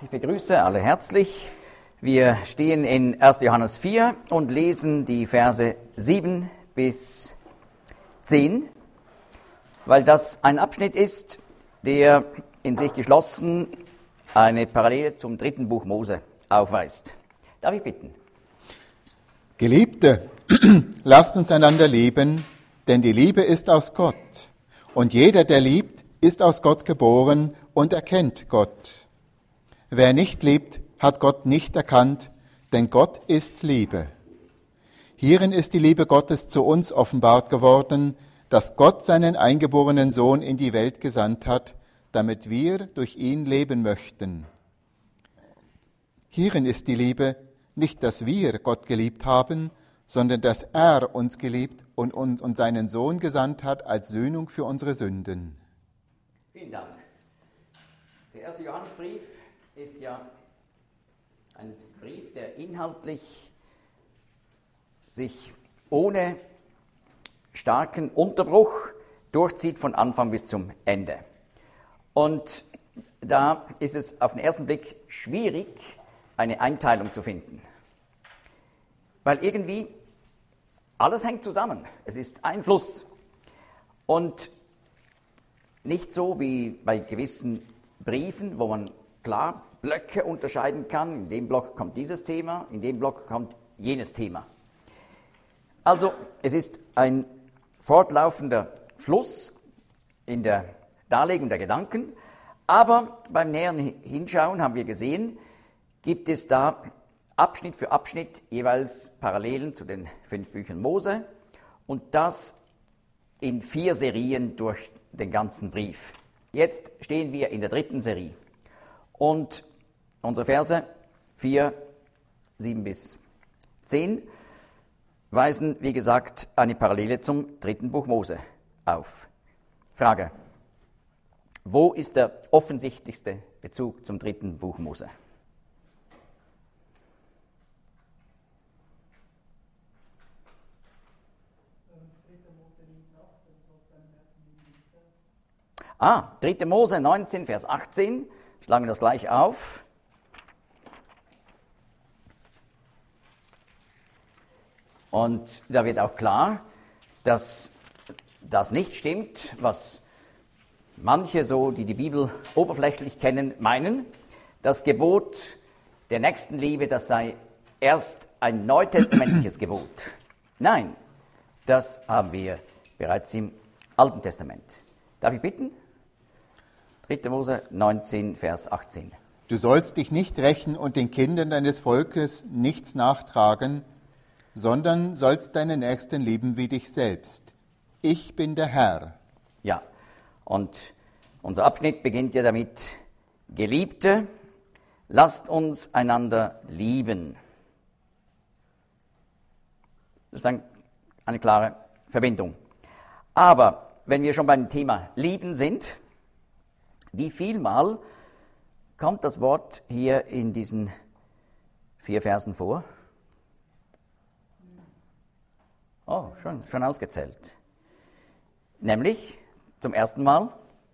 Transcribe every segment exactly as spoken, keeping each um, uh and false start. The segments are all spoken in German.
Ich begrüße alle herzlich. Wir stehen in erster Johannes vier und lesen die Verse sieben bis zehn, weil das ein Abschnitt ist, der in sich geschlossen eine Parallele zum dritten Buch Mose aufweist. Darf ich bitten? Geliebte, lasst uns einander lieben, denn die Liebe ist aus Gott. Und jeder, der liebt, ist aus Gott geboren und erkennt Gott. Wer nicht liebt, hat Gott nicht erkannt, denn Gott ist Liebe. Hierin ist die Liebe Gottes zu uns offenbart geworden, dass Gott seinen eingeborenen Sohn in die Welt gesandt hat, damit wir durch ihn leben möchten. Hierin ist die Liebe, nicht, dass wir Gott geliebt haben, sondern dass er uns geliebt und uns und seinen Sohn gesandt hat als Sühnung für unsere Sünden. Vielen Dank. Der erste Johannesbrief ist ja ein Brief, der inhaltlich sich ohne starken Unterbruch durchzieht von Anfang bis zum Ende. Und da ist es auf den ersten Blick schwierig, eine Einteilung zu finden. Weil irgendwie alles hängt zusammen. Es ist ein Fluss. Und nicht so wie bei gewissen Briefen, wo man klar Blöcke unterscheiden kann. In dem Block kommt dieses Thema, in dem Block kommt jenes Thema. Also es ist ein fortlaufender Fluss in der Darlegung der Gedanken, aber beim näheren Hinschauen haben wir gesehen, gibt es da Abschnitt für Abschnitt jeweils Parallelen zu den fünf Büchern Mose und das in vier Serien durch den ganzen Brief. Jetzt stehen wir in der dritten Serie und unsere Verse vier, sieben bis zehn weisen, wie gesagt, eine Parallele zum dritten Buch Mose auf. Frage: Wo ist der offensichtlichste Bezug zum dritten Buch Mose? Ah, dritter Mose neunzehn, Vers achtzehn. Schlagen wir das gleich auf. Und da wird auch klar, dass das nicht stimmt, was manche, so die die Bibel oberflächlich kennen, meinen. Das Gebot der Nächstenliebe, das sei erst ein neutestamentliches Gebot. Nein, das haben wir bereits im Alten Testament. Darf ich bitten? dritter Mose neunzehn, Vers achtzehn. Du sollst dich nicht rächen und den Kindern deines Volkes nichts nachtragen, sondern sollst deine Nächsten lieben wie dich selbst. Ich bin der Herr. Ja, und unser Abschnitt beginnt ja damit: Geliebte, lasst uns einander lieben. Das ist ein, eine klare Verbindung. Aber wenn wir schon beim Thema Lieben sind, wie vielmal kommt das Wort hier in diesen vier Versen vor? Oh, schon, schon ausgezählt. Nämlich zum ersten Mal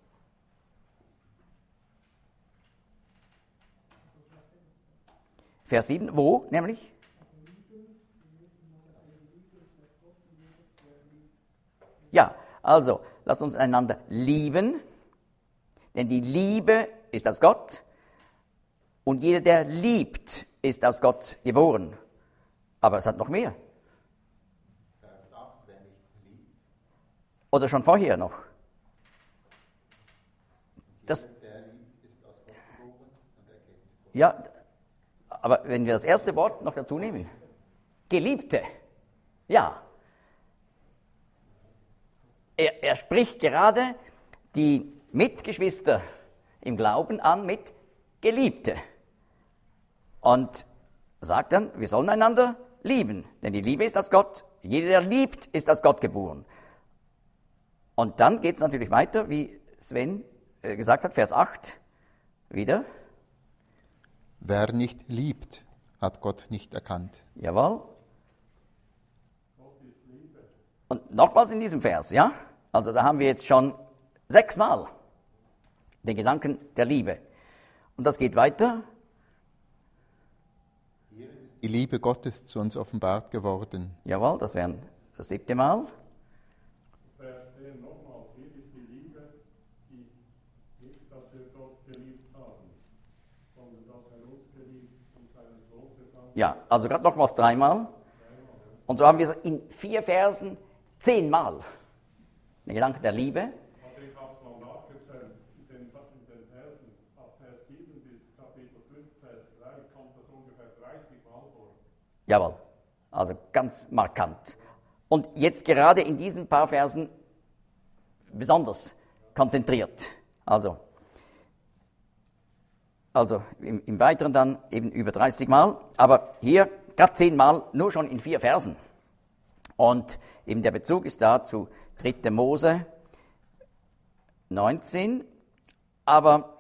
Vers sieben, wo nämlich? Ja, also lasst uns einander lieben, denn die Liebe ist aus Gott und jeder, der liebt, ist aus Gott geboren. Aber es hat noch mehr. Oder schon vorher noch? Das, ja, aber wenn wir das erste Wort noch dazu nehmen, Geliebte, ja. Er, er spricht gerade die Mitgeschwister im Glauben an mit Geliebte und sagt dann, wir sollen einander lieben, denn die Liebe ist aus Gott, jeder, der liebt, ist aus Gott geboren. Und dann geht es natürlich weiter, wie Sven äh, gesagt hat, Vers acht, wieder. Wer nicht liebt, hat Gott nicht erkannt. Jawohl. Und nochmals in diesem Vers, ja? Also da haben wir jetzt schon sechsmal den Gedanken der Liebe. Und das geht weiter. die Liebe Gottes zu uns offenbart geworden. Jawohl, das wäre das siebte Mal. Vers zehn nochmals, hier ist die Liebe, die nicht, dass wir Gott geliebt haben, sondern dass er uns geliebt und seinen Sohn gesandt hat. Ja, also gerade nochmals dreimal. Und so haben wir es in vier Versen zehnmal. Der Gedanke der Liebe. Also ich habe es mal nachgezählt, in den, in den Versen, ab Vers sieben bis Kapitel fünf, Vers drei, kommt das ungefähr dreißig Mal vor. Jawohl, also ganz markant. Und jetzt gerade in diesen paar Versen besonders konzentriert. Also, also im, im Weiteren dann eben über dreißig Mal, aber hier gerade zehn Mal nur schon in vier Versen. Und eben der Bezug ist da zu dritter Mose neunzehn, aber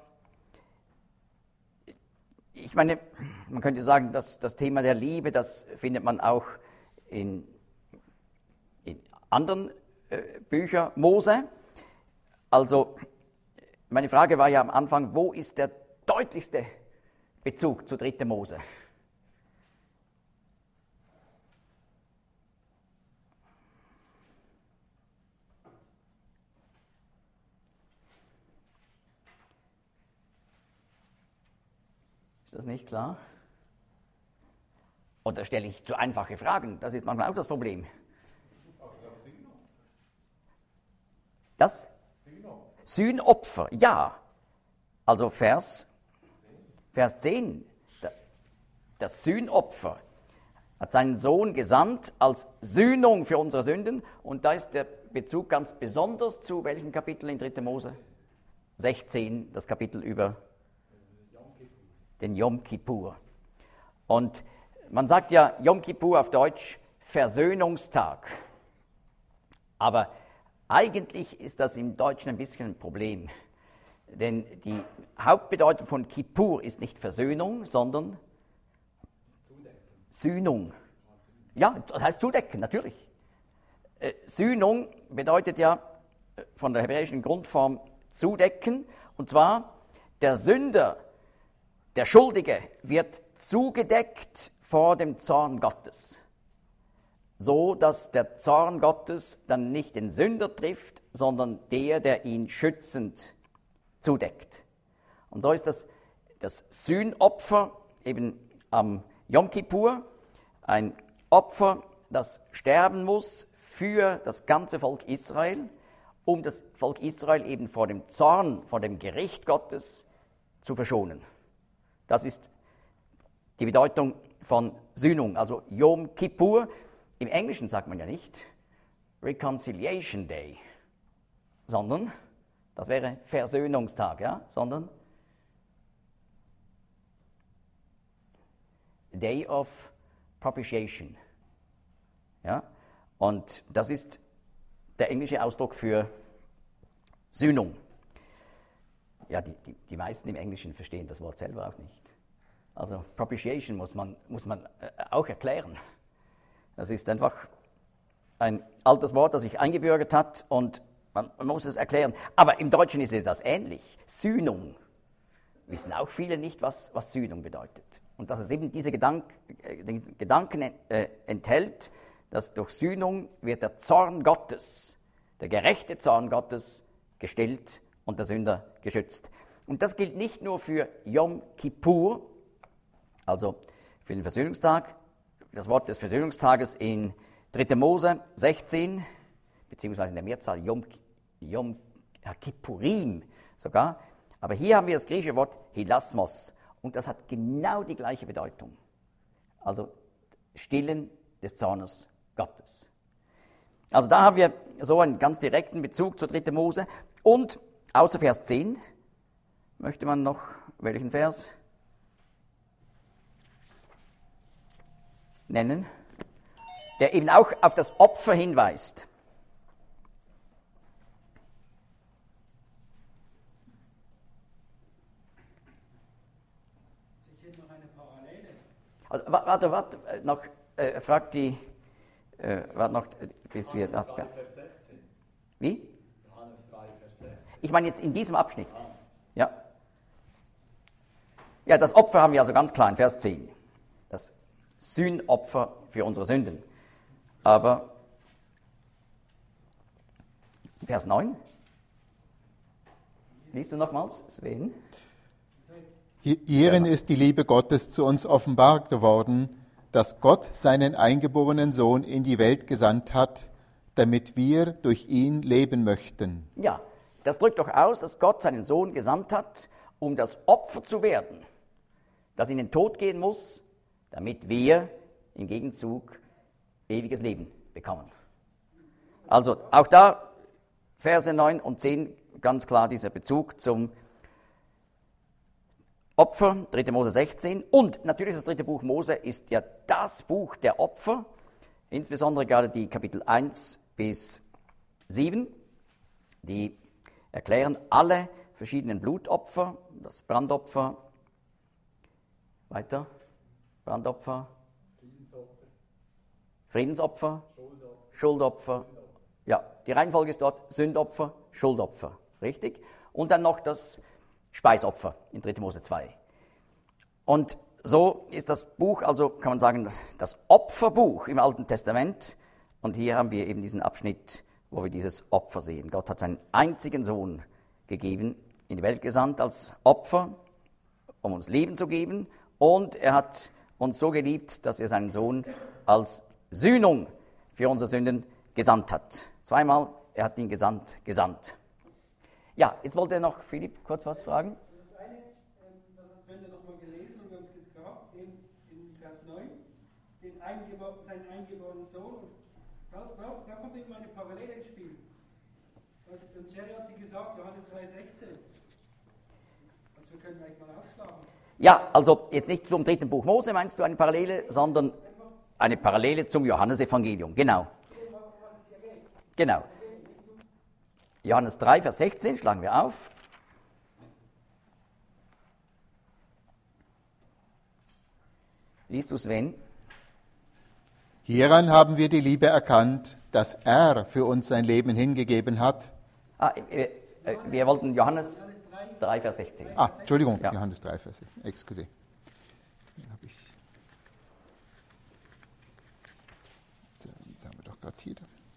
ich meine, man könnte sagen, dass das Thema der Liebe, das findet man auch in, in anderen äh, Büchern Mose. Also meine Frage war ja am Anfang, wo ist der deutlichste Bezug zu dritter Mose? Ist das nicht klar? Oder stelle ich zu einfache Fragen? Das ist manchmal auch das Problem. Das? Sühnopfer, ja. Also Vers, Vers zehn. Das Sühnopfer hat seinen Sohn gesandt als Sühnung für unsere Sünden. Und da ist der Bezug ganz besonders zu welchem Kapitel in dritter Mose? sechzehn, das Kapitel über den Yom Kippur. Und man sagt ja Yom Kippur auf Deutsch Versöhnungstag. Aber eigentlich ist das im Deutschen ein bisschen ein Problem. Denn die Hauptbedeutung von Kippur ist nicht Versöhnung, sondern Sühnung. Ja, das heißt zudecken, natürlich. Äh, Sühnung bedeutet ja von der hebräischen Grundform zudecken. Und zwar der Sünder, der Schuldige wird zugedeckt vor dem Zorn Gottes, so dass der Zorn Gottes dann nicht den Sünder trifft, sondern der, der ihn schützend zudeckt. Und so ist das, das Sühnopfer eben am Yom Kippur, ein Opfer, das sterben muss für das ganze Volk Israel, um das Volk Israel eben vor dem Zorn, vor dem Gericht Gottes zu verschonen. Das ist die Bedeutung von Sühnung, also Yom Kippur. Im Englischen sagt man ja nicht Reconciliation Day, sondern, das wäre Versöhnungstag, ja, sondern Day of Propitiation. Ja, und das ist der englische Ausdruck für Sühnung. Ja, die, die, die meisten im Englischen verstehen das Wort selber auch nicht. Also Propitiation muss man, muss man äh, auch erklären. Das ist einfach ein altes Wort, das sich eingebürgert hat und man, man muss es erklären. Aber im Deutschen ist es das ähnlich. Sühnung. Wissen auch viele nicht, was, was Sühnung bedeutet. Und dass es eben diese Gedank, äh, den Gedanken äh, enthält, dass durch Sühnung wird der Zorn Gottes, der gerechte Zorn Gottes, gestillt und der Sünder geschützt. Und das gilt nicht nur für Yom Kippur, also für den Versöhnungstag. Das Wort des Versöhnungstages in dritter Mose sechzehn, beziehungsweise in der Mehrzahl Yom, Yom Kippurim sogar. Aber hier haben wir das griechische Wort Hilasmos und das hat genau die gleiche Bedeutung. Also Stillen des Zornes Gottes. Also da haben wir so einen ganz direkten Bezug zur dritten Mose. Und außer Vers zehn möchte man noch welchen Vers nennen, der eben auch auf das Opfer hinweist. Ich hätte noch eine Parallele. Also, warte, warte, noch, äh, fragt die, äh, warte noch, bis wir das... Vers sechzehn. Wie? Johannes drei, Vers sechzehn. Ich meine jetzt in diesem Abschnitt. Ja. Ja, das Opfer haben wir also ganz klar in Vers zehn. Das Sühnopfer für unsere Sünden. Aber Vers neun, liest du nochmals, Sven? Hierin ist die Liebe Gottes zu uns offenbar geworden, dass Gott seinen eingeborenen Sohn in die Welt gesandt hat, damit wir durch ihn leben möchten. Ja, das drückt doch aus, dass Gott seinen Sohn gesandt hat, um das Opfer zu werden, das in den Tod gehen muss, damit wir im Gegenzug ewiges Leben bekommen. Also auch da Verse neun und zehn, ganz klar dieser Bezug zum Opfer, dritte Mose sechzehn. Und natürlich das dritte Buch Mose ist ja das Buch der Opfer, insbesondere gerade die Kapitel eins bis sieben, die erklären alle verschiedenen Blutopfer, das Brandopfer, weiter, Brandopfer, Friedensopfer, Schuldopfer, Schuldopfer. Ja, die Reihenfolge ist dort Sündopfer, Schuldopfer, richtig? Und dann noch das Speisopfer in dritte Mose zwei. Und so ist das Buch, also kann man sagen, das Opferbuch im Alten Testament. Und hier haben wir eben diesen Abschnitt, wo wir dieses Opfer sehen. Gott hat seinen einzigen Sohn gegeben, in die Welt gesandt als Opfer, um uns Leben zu geben. Und er hat uns so geliebt, dass er seinen Sohn als Sühnung für unsere Sünden gesandt hat. Zweimal, er hat ihn gesandt, gesandt. Ja, jetzt wollte noch Philipp kurz was fragen. Das eine, das hat Sven ja nochmal gelesen und wir haben es jetzt gehabt, in, in Vers neun, den Eingebor- seinen eingeborenen Sohn. Und da, da, da kommt eben eine Parallele ins Spiel. Was, und Jerry hat sie gesagt, Johannes drei sechzehn. Also wir können eigentlich mal aufschlagen. Ja, also jetzt nicht zum dritten Buch Mose meinst du eine Parallele, sondern eine Parallele zum Johannesevangelium, genau. Genau. Johannes drei, Vers sechzehn, schlagen wir auf. Liest du Sven? Hieran haben wir die Liebe erkannt, dass er für uns sein Leben hingegeben hat. Ah, äh, äh, wir wollten Johannes drei, Vers sechzehn. Ah, Entschuldigung, Ja. Johannes drei, Vers sechzehn. Excuse. Den habe ich. Das haben wir doch gerade hier.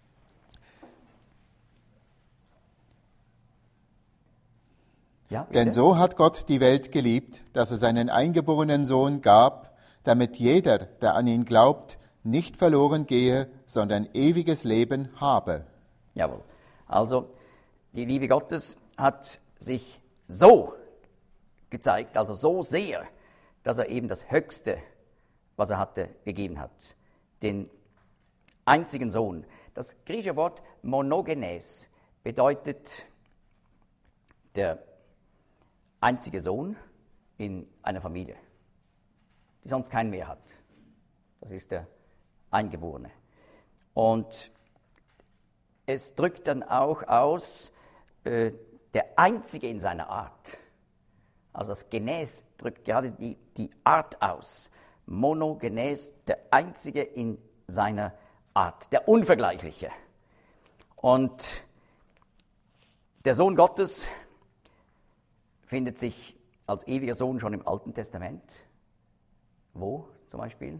Ja, Denn bitte? so hat Gott die Welt geliebt, dass er seinen eingeborenen Sohn gab, damit jeder, der an ihn glaubt, nicht verloren gehe, sondern ewiges Leben habe. Jawohl. Also, die Liebe Gottes hat sich so gezeigt, also so sehr, dass er eben das Höchste, was er hatte, gegeben hat. Den einzigen Sohn. Das griechische Wort monogenes bedeutet der einzige Sohn in einer Familie, die sonst keinen mehr hat. Das ist der Eingeborene. Und es drückt dann auch aus, äh, der Einzige in seiner Art. Also das Genes drückt gerade die, die Art aus. Monogenes, der Einzige in seiner Art, der Unvergleichliche. Und der Sohn Gottes findet sich als ewiger Sohn schon im Alten Testament. Wo zum Beispiel?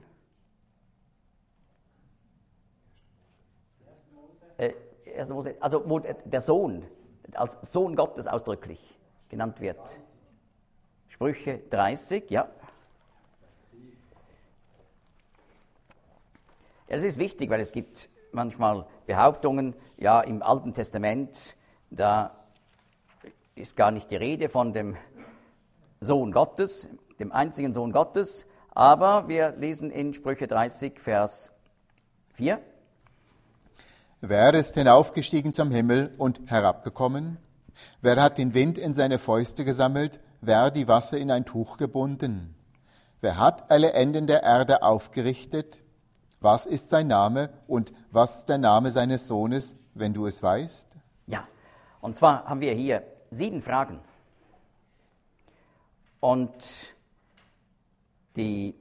Äh, erster Mose, also wo der Sohn als Sohn Gottes ausdrücklich genannt wird. Sprüche dreißig, ja. Ja, das ist wichtig, weil es gibt manchmal Behauptungen, ja, im Alten Testament, da ist gar nicht die Rede von dem Sohn Gottes, dem einzigen Sohn Gottes, aber wir lesen in Sprüche dreißig, Vers vier. Wer ist hinaufgestiegen zum Himmel und herabgekommen? Wer hat den Wind in seine Fäuste gesammelt? Wer die Wasser in ein Tuch gebunden? Wer hat alle Enden der Erde aufgerichtet? Was ist sein Name und was ist der Name seines Sohnes, wenn du es weißt? Ja, und zwar haben wir hier sieben Fragen. Und die,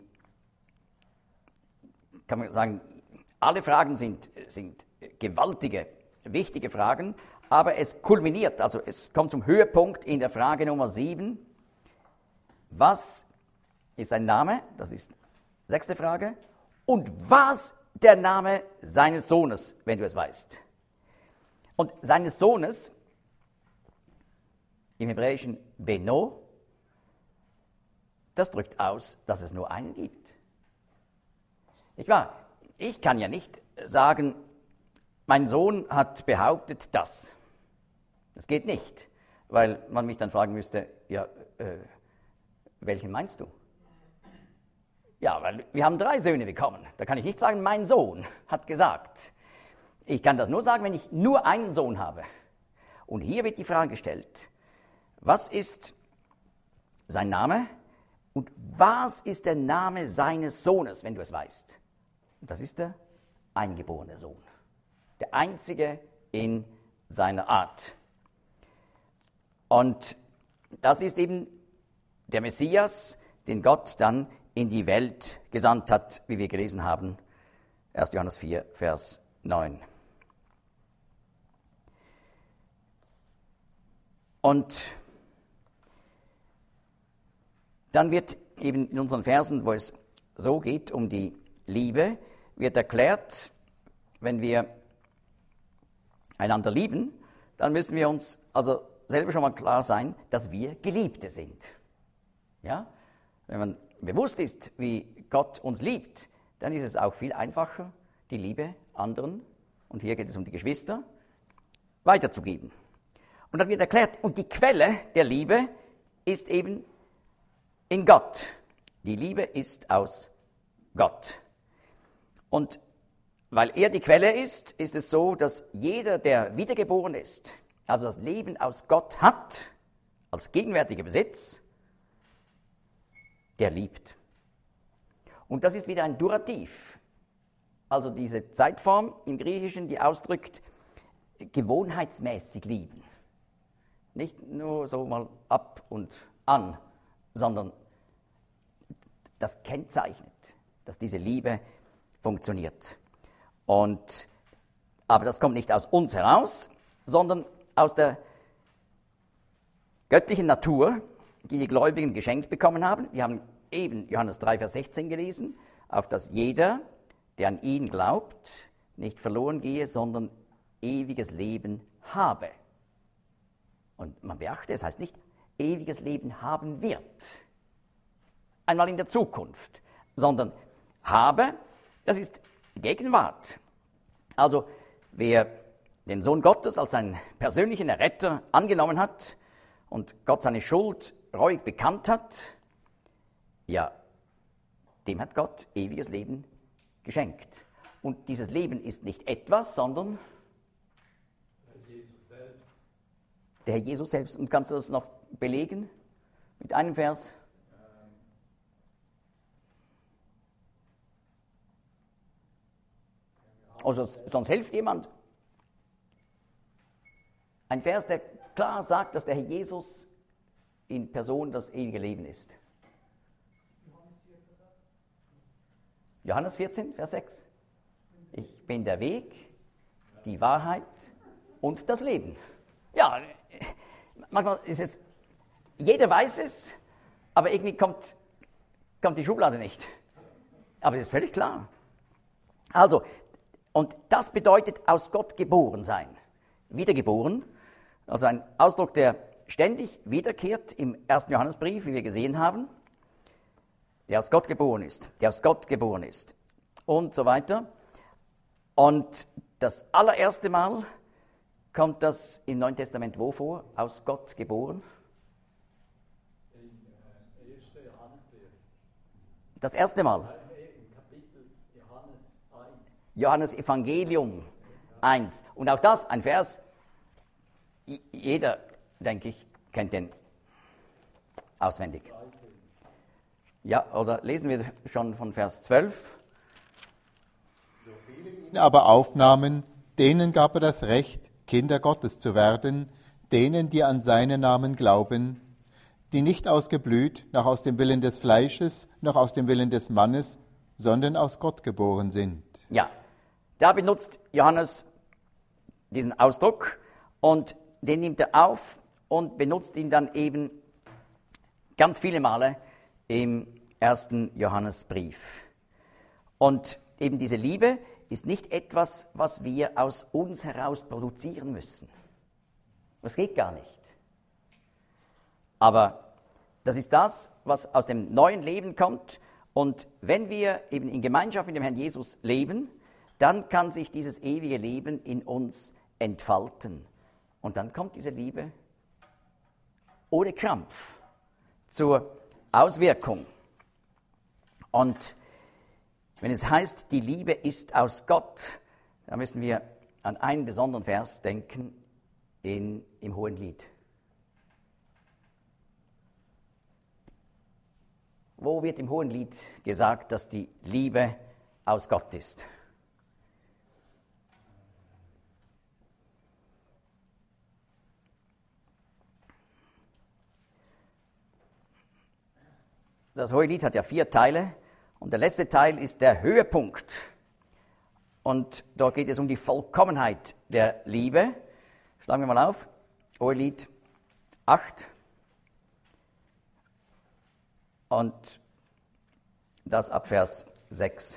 kann man sagen, alle Fragen sind, sind gewaltige, wichtige Fragen, aber es kulminiert, also es kommt zum Höhepunkt in der Frage Nummer sieben. Was ist sein Name? Das ist die sechste Frage. und was der Name seines Sohnes, wenn du es weißt. Und seines Sohnes, im Hebräischen Beno, das drückt aus, dass es nur einen gibt. Nicht wahr? Ich kann ja nicht sagen, mein Sohn hat behauptet das. Das geht nicht, weil man mich dann fragen müsste, ja, äh, welchen meinst du? Ja, weil wir haben drei Söhne bekommen. Da kann ich nicht sagen, mein Sohn hat gesagt. Ich kann das nur sagen, wenn ich nur einen Sohn habe. Und hier wird die Frage gestellt, was ist sein Name und was ist der Name seines Sohnes, wenn du es weißt? Und das ist der eingeborene Sohn, der einzige in seiner Art. Und das ist eben der Messias, den Gott dann in die Welt gesandt hat, wie wir gelesen haben, erster Johannes vier, Vers neun. Und dann wird eben in unseren Versen, wo es so geht um die Liebe, wird erklärt, wenn wir einander lieben, dann müssen wir uns also selber schon mal klar sein, dass wir Geliebte sind. Ja? Wenn man bewusst ist, wie Gott uns liebt, dann ist es auch viel einfacher, die Liebe anderen, und hier geht es um die Geschwister, weiterzugeben. Und dann wird erklärt, und die Quelle der Liebe ist eben in Gott. Die Liebe ist aus Gott. Und weil er die Quelle ist, ist es so, dass jeder, der wiedergeboren ist, also das Leben aus Gott hat, als gegenwärtiger Besitz, der liebt. Und das ist wieder ein Durativ. Also diese Zeitform im Griechischen, die ausdrückt, gewohnheitsmäßig lieben. Nicht nur so mal ab und an, sondern das kennzeichnet, dass diese Liebe funktioniert. Und, aber das kommt nicht aus uns heraus, sondern aus der göttlichen Natur, die die Gläubigen geschenkt bekommen haben. Wir haben eben Johannes drei, Vers sechzehn gelesen, auf dass jeder, der an ihn glaubt, nicht verloren gehe, sondern ewiges Leben habe. Und man beachte, es heißt nicht, ewiges Leben haben wird, einmal in der Zukunft, sondern habe, das ist Gegenwart. Also wer den Sohn Gottes als seinen persönlichen Erretter angenommen hat und Gott seine Schuld reuig bekannt hat, ja, dem hat Gott ewiges Leben geschenkt. Und dieses Leben ist nicht etwas, sondern Jesus selbst. der Herr Jesus selbst. Und kannst du das noch belegen mit einem Vers? Also sonst hilft jemand. Ein Vers, der klar sagt, dass der Herr Jesus in Person das ewige Leben ist. Johannes vierzehn, Vers sechs. Ich bin der Weg, die Wahrheit und das Leben. Ja, manchmal ist es, jeder weiß es, aber irgendwie kommt, kommt die Schublade nicht. Aber es ist völlig klar. Also, und das bedeutet aus Gott geboren sein. Wiedergeboren, also ein Ausdruck, der ständig wiederkehrt im ersten Johannesbrief, wie wir gesehen haben, der aus Gott geboren ist, der aus Gott geboren ist und so weiter. Und das allererste Mal kommt das im Neuen Testament wo vor? Aus Gott geboren? Im ersten Johannesbrief. Das erste Mal. Im Kapitel Johannes eins. Johannes Evangelium eins. Und auch das, ein Vers, jeder, denke ich, kennt den auswendig. Ja, oder lesen wir schon von Vers zwölf. Ihn aber aufnahmen, denen gab er das Recht, Kinder Gottes zu werden, denen, die an seinen Namen glauben, die nicht aus Geblüt, noch aus dem Willen des Fleisches, noch aus dem Willen des Mannes, sondern aus Gott geboren sind. Ja, da benutzt Johannes diesen Ausdruck und den nimmt er auf und benutzt ihn dann eben ganz viele Male im ersten Johannesbrief. Und eben diese Liebe ist nicht etwas, was wir aus uns heraus produzieren müssen. Das geht gar nicht. Aber das ist das, was aus dem neuen Leben kommt. Und wenn wir eben in Gemeinschaft mit dem Herrn Jesus leben, dann kann sich dieses ewige Leben in uns entfalten. Und dann kommt diese Liebe ohne Krampf zur Auswirkung. Und wenn es heißt, die Liebe ist aus Gott, dann müssen wir an einen besonderen Vers denken in, im Hohenlied. Wo wird im Hohenlied gesagt, dass die Liebe aus Gott ist? Das Hohelied hat ja vier Teile und der letzte Teil ist der Höhepunkt. Und dort geht es um die Vollkommenheit der Liebe. Schlagen wir mal auf. Hohelied acht. Und das ab Vers sechs.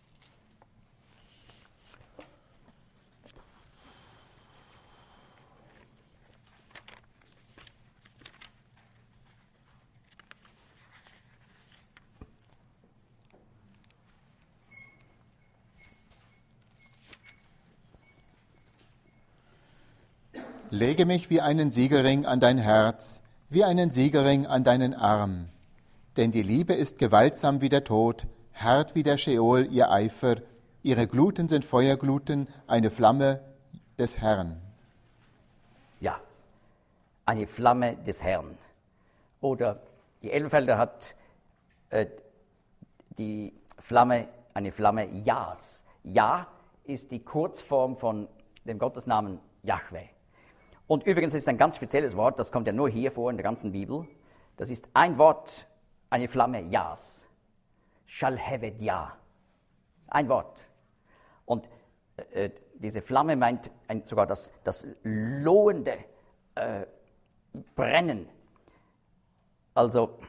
Lege mich wie einen Siegelring an dein Herz, wie einen Siegelring an deinen Arm. Denn die Liebe ist gewaltsam wie der Tod, hart wie der Scheol ihr Eifer, ihre Gluten sind Feuergluten, eine Flamme des Herrn. Ja, eine Flamme des Herrn. Oder die Elberfelder hat äh, die Flamme, eine Flamme Jahs. Ja ist die Kurzform von dem Gottesnamen Jahwe. Und übrigens ist ein ganz spezielles Wort, das kommt ja nur hier vor in der ganzen Bibel. Das ist ein Wort, eine Flamme Jas. Shalhevedja. Ein Wort. Und äh, diese Flamme meint ein, sogar das, das lohende äh, Brennen. Also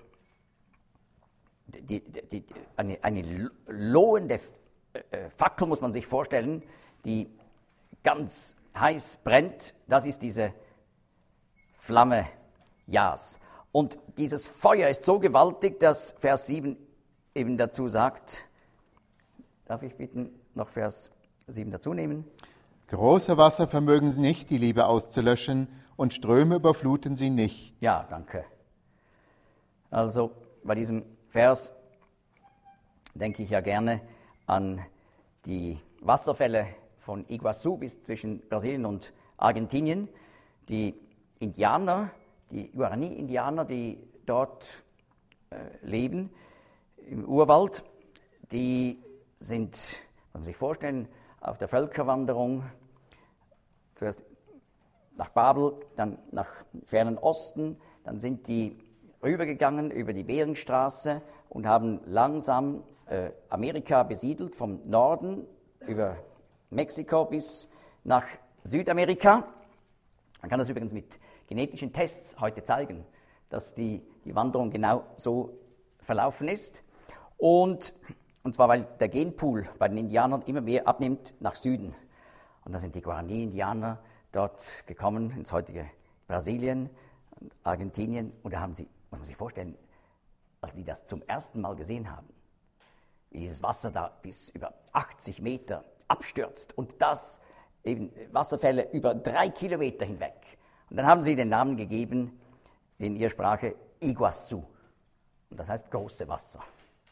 die, die, die, eine, eine lohende äh, Fackel muss man sich vorstellen, die ganz heiß brennt, das ist diese Flamme Jas. Und dieses Feuer ist so gewaltig, dass Vers sieben eben dazu sagt, darf ich bitten, noch Vers sieben dazu nehmen? Große Wasser vermögen sie nicht, die Liebe auszulöschen, und Ströme überfluten sie nicht. Ja, danke. Also bei diesem Vers denke ich ja gerne an die Wasserfälle von Iguazu bis zwischen Brasilien und Argentinien. Die Indianer, die Guarani-Indianer, die dort äh, leben, im Urwald, die sind, kann man sich vorstellen, auf der Völkerwanderung, zuerst nach Babel, dann nach fernen Osten, dann sind die rübergegangen über die Beringstraße und haben langsam äh, Amerika besiedelt, vom Norden über Mexiko bis nach Südamerika. Man kann das übrigens mit genetischen Tests heute zeigen, dass die, die Wanderung genau so verlaufen ist. Und, und zwar, weil der Genpool bei den Indianern immer mehr abnimmt nach Süden. Und da sind die Guarani-Indianer dort gekommen, ins heutige Brasilien, Argentinien. Und da haben sie, muss man sich vorstellen, als die das zum ersten Mal gesehen haben, wie dieses Wasser da bis über achtzig Meter abstürzt und das eben Wasserfälle über drei Kilometer hinweg. Und dann haben sie den Namen gegeben in ihrer Sprache Iguazu. Und das heißt große Wasser.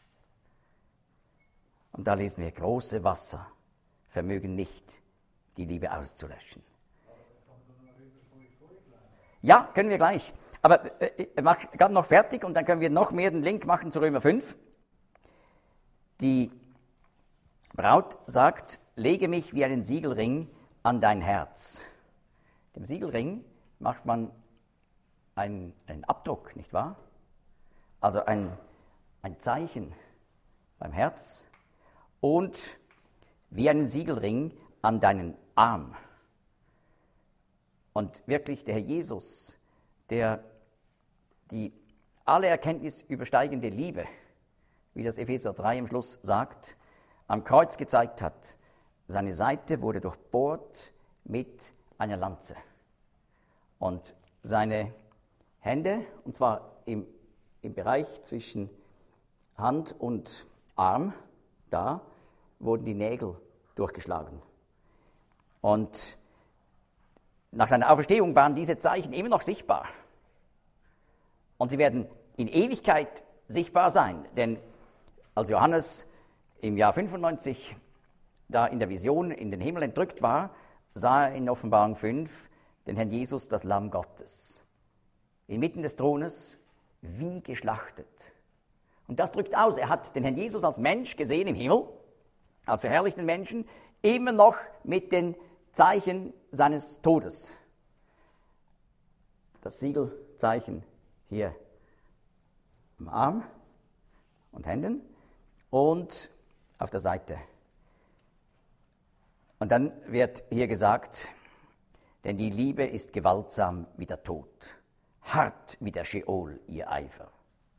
Und da lesen wir, große Wasser vermögen nicht, die Liebe auszulöschen. Ja, können wir gleich. Aber äh, ich mache gerade noch fertig und dann können wir noch mehr den Link machen zu Römer fünf. Die Braut sagt, lege mich wie einen Siegelring an dein Herz. Dem Siegelring macht man einen, einen Abdruck, nicht wahr? Also ein, ein Zeichen beim Herz und wie einen Siegelring an deinen Arm. Und wirklich der Herr Jesus, der die alle Erkenntnis übersteigende Liebe, wie das Epheser drei am Schluss sagt, am Kreuz gezeigt hat. Seine Seite wurde durchbohrt mit einer Lanze. Und seine Hände, und zwar im, im Bereich zwischen Hand und Arm, da wurden die Nägel durchgeschlagen. Und nach seiner Auferstehung waren diese Zeichen immer noch sichtbar. Und sie werden in Ewigkeit sichtbar sein. Denn als Johannes im Jahr fünfundneunzig da in der Vision in den Himmel entrückt war, sah er in Offenbarung fünf den Herrn Jesus, das Lamm Gottes, inmitten des Thrones, wie geschlachtet. Und das drückt aus, er hat den Herrn Jesus als Mensch gesehen im Himmel, als verherrlichten Menschen, immer noch mit den Zeichen seines Todes. Das Siegelzeichen hier am Arm und Händen und auf der Seite. Und dann wird hier gesagt, denn die Liebe ist gewaltsam wie der Tod, hart wie der Scheol ihr Eifer.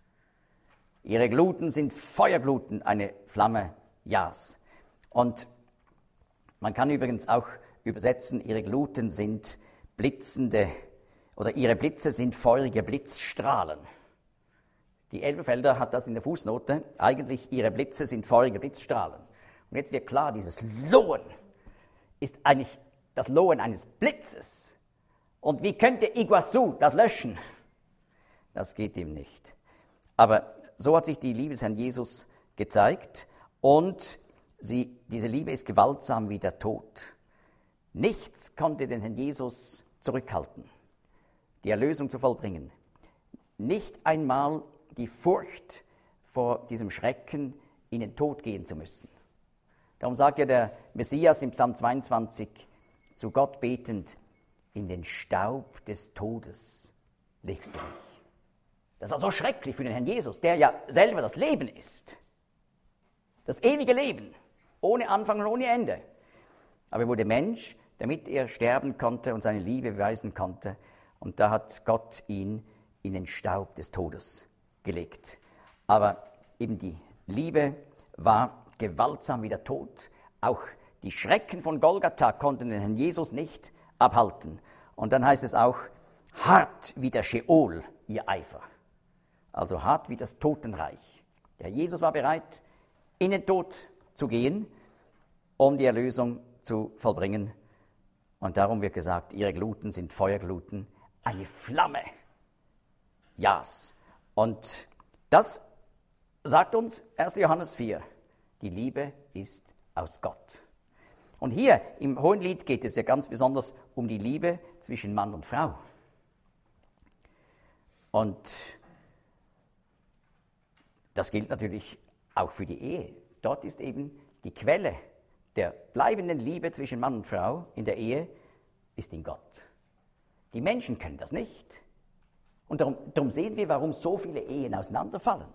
Ihre Gluten sind Feuergluten, eine Flamme Jas. Und man kann übrigens auch übersetzen, ihre Gluten sind blitzende, oder ihre Blitze sind feurige Blitzstrahlen. Die Elberfelder hat das in der Fußnote, eigentlich ihre Blitze sind feurige Blitzstrahlen. Und jetzt wird klar, dieses Lohen ist eigentlich das Lohen eines Blitzes. Und wie könnte Iguazu das löschen? Das geht ihm nicht. Aber so hat sich die Liebe des Herrn Jesus gezeigt und sie, diese Liebe ist gewaltsam wie der Tod. Nichts konnte den Herrn Jesus zurückhalten, die Erlösung zu vollbringen. Nicht einmal die Furcht vor diesem Schrecken, in den Tod gehen zu müssen. Darum sagt ja der Messias im Psalm zweiundzwanzig zu Gott betend, in den Staub des Todes legst du mich. Das war so schrecklich für den Herrn Jesus, der ja selber das Leben ist. Das ewige Leben, ohne Anfang und ohne Ende. Aber er wurde Mensch, damit er sterben konnte und seine Liebe beweisen konnte. Und da hat Gott ihn in den Staub des Todes gelegt. Aber eben die Liebe war gewaltsam wie der Tod. Auch die Schrecken von Golgatha konnten den Herrn Jesus nicht abhalten. Und dann heißt es auch, hart wie der Scheol ihr Eifer. Also hart wie das Totenreich. Der Jesus war bereit, in den Tod zu gehen, um die Erlösung zu vollbringen. Und darum wird gesagt, ihre Gluten sind Feuergluten, eine Flamme. Jas. Und das sagt uns erster Johannes vier. Die Liebe ist aus Gott. Und hier im Hohenlied geht es ja ganz besonders um die Liebe zwischen Mann und Frau. Und das gilt natürlich auch für die Ehe. Dort ist eben die Quelle der bleibenden Liebe zwischen Mann und Frau in der Ehe ist in Gott. Die Menschen können das nicht. Und darum, darum sehen wir, warum so viele Ehen auseinanderfallen.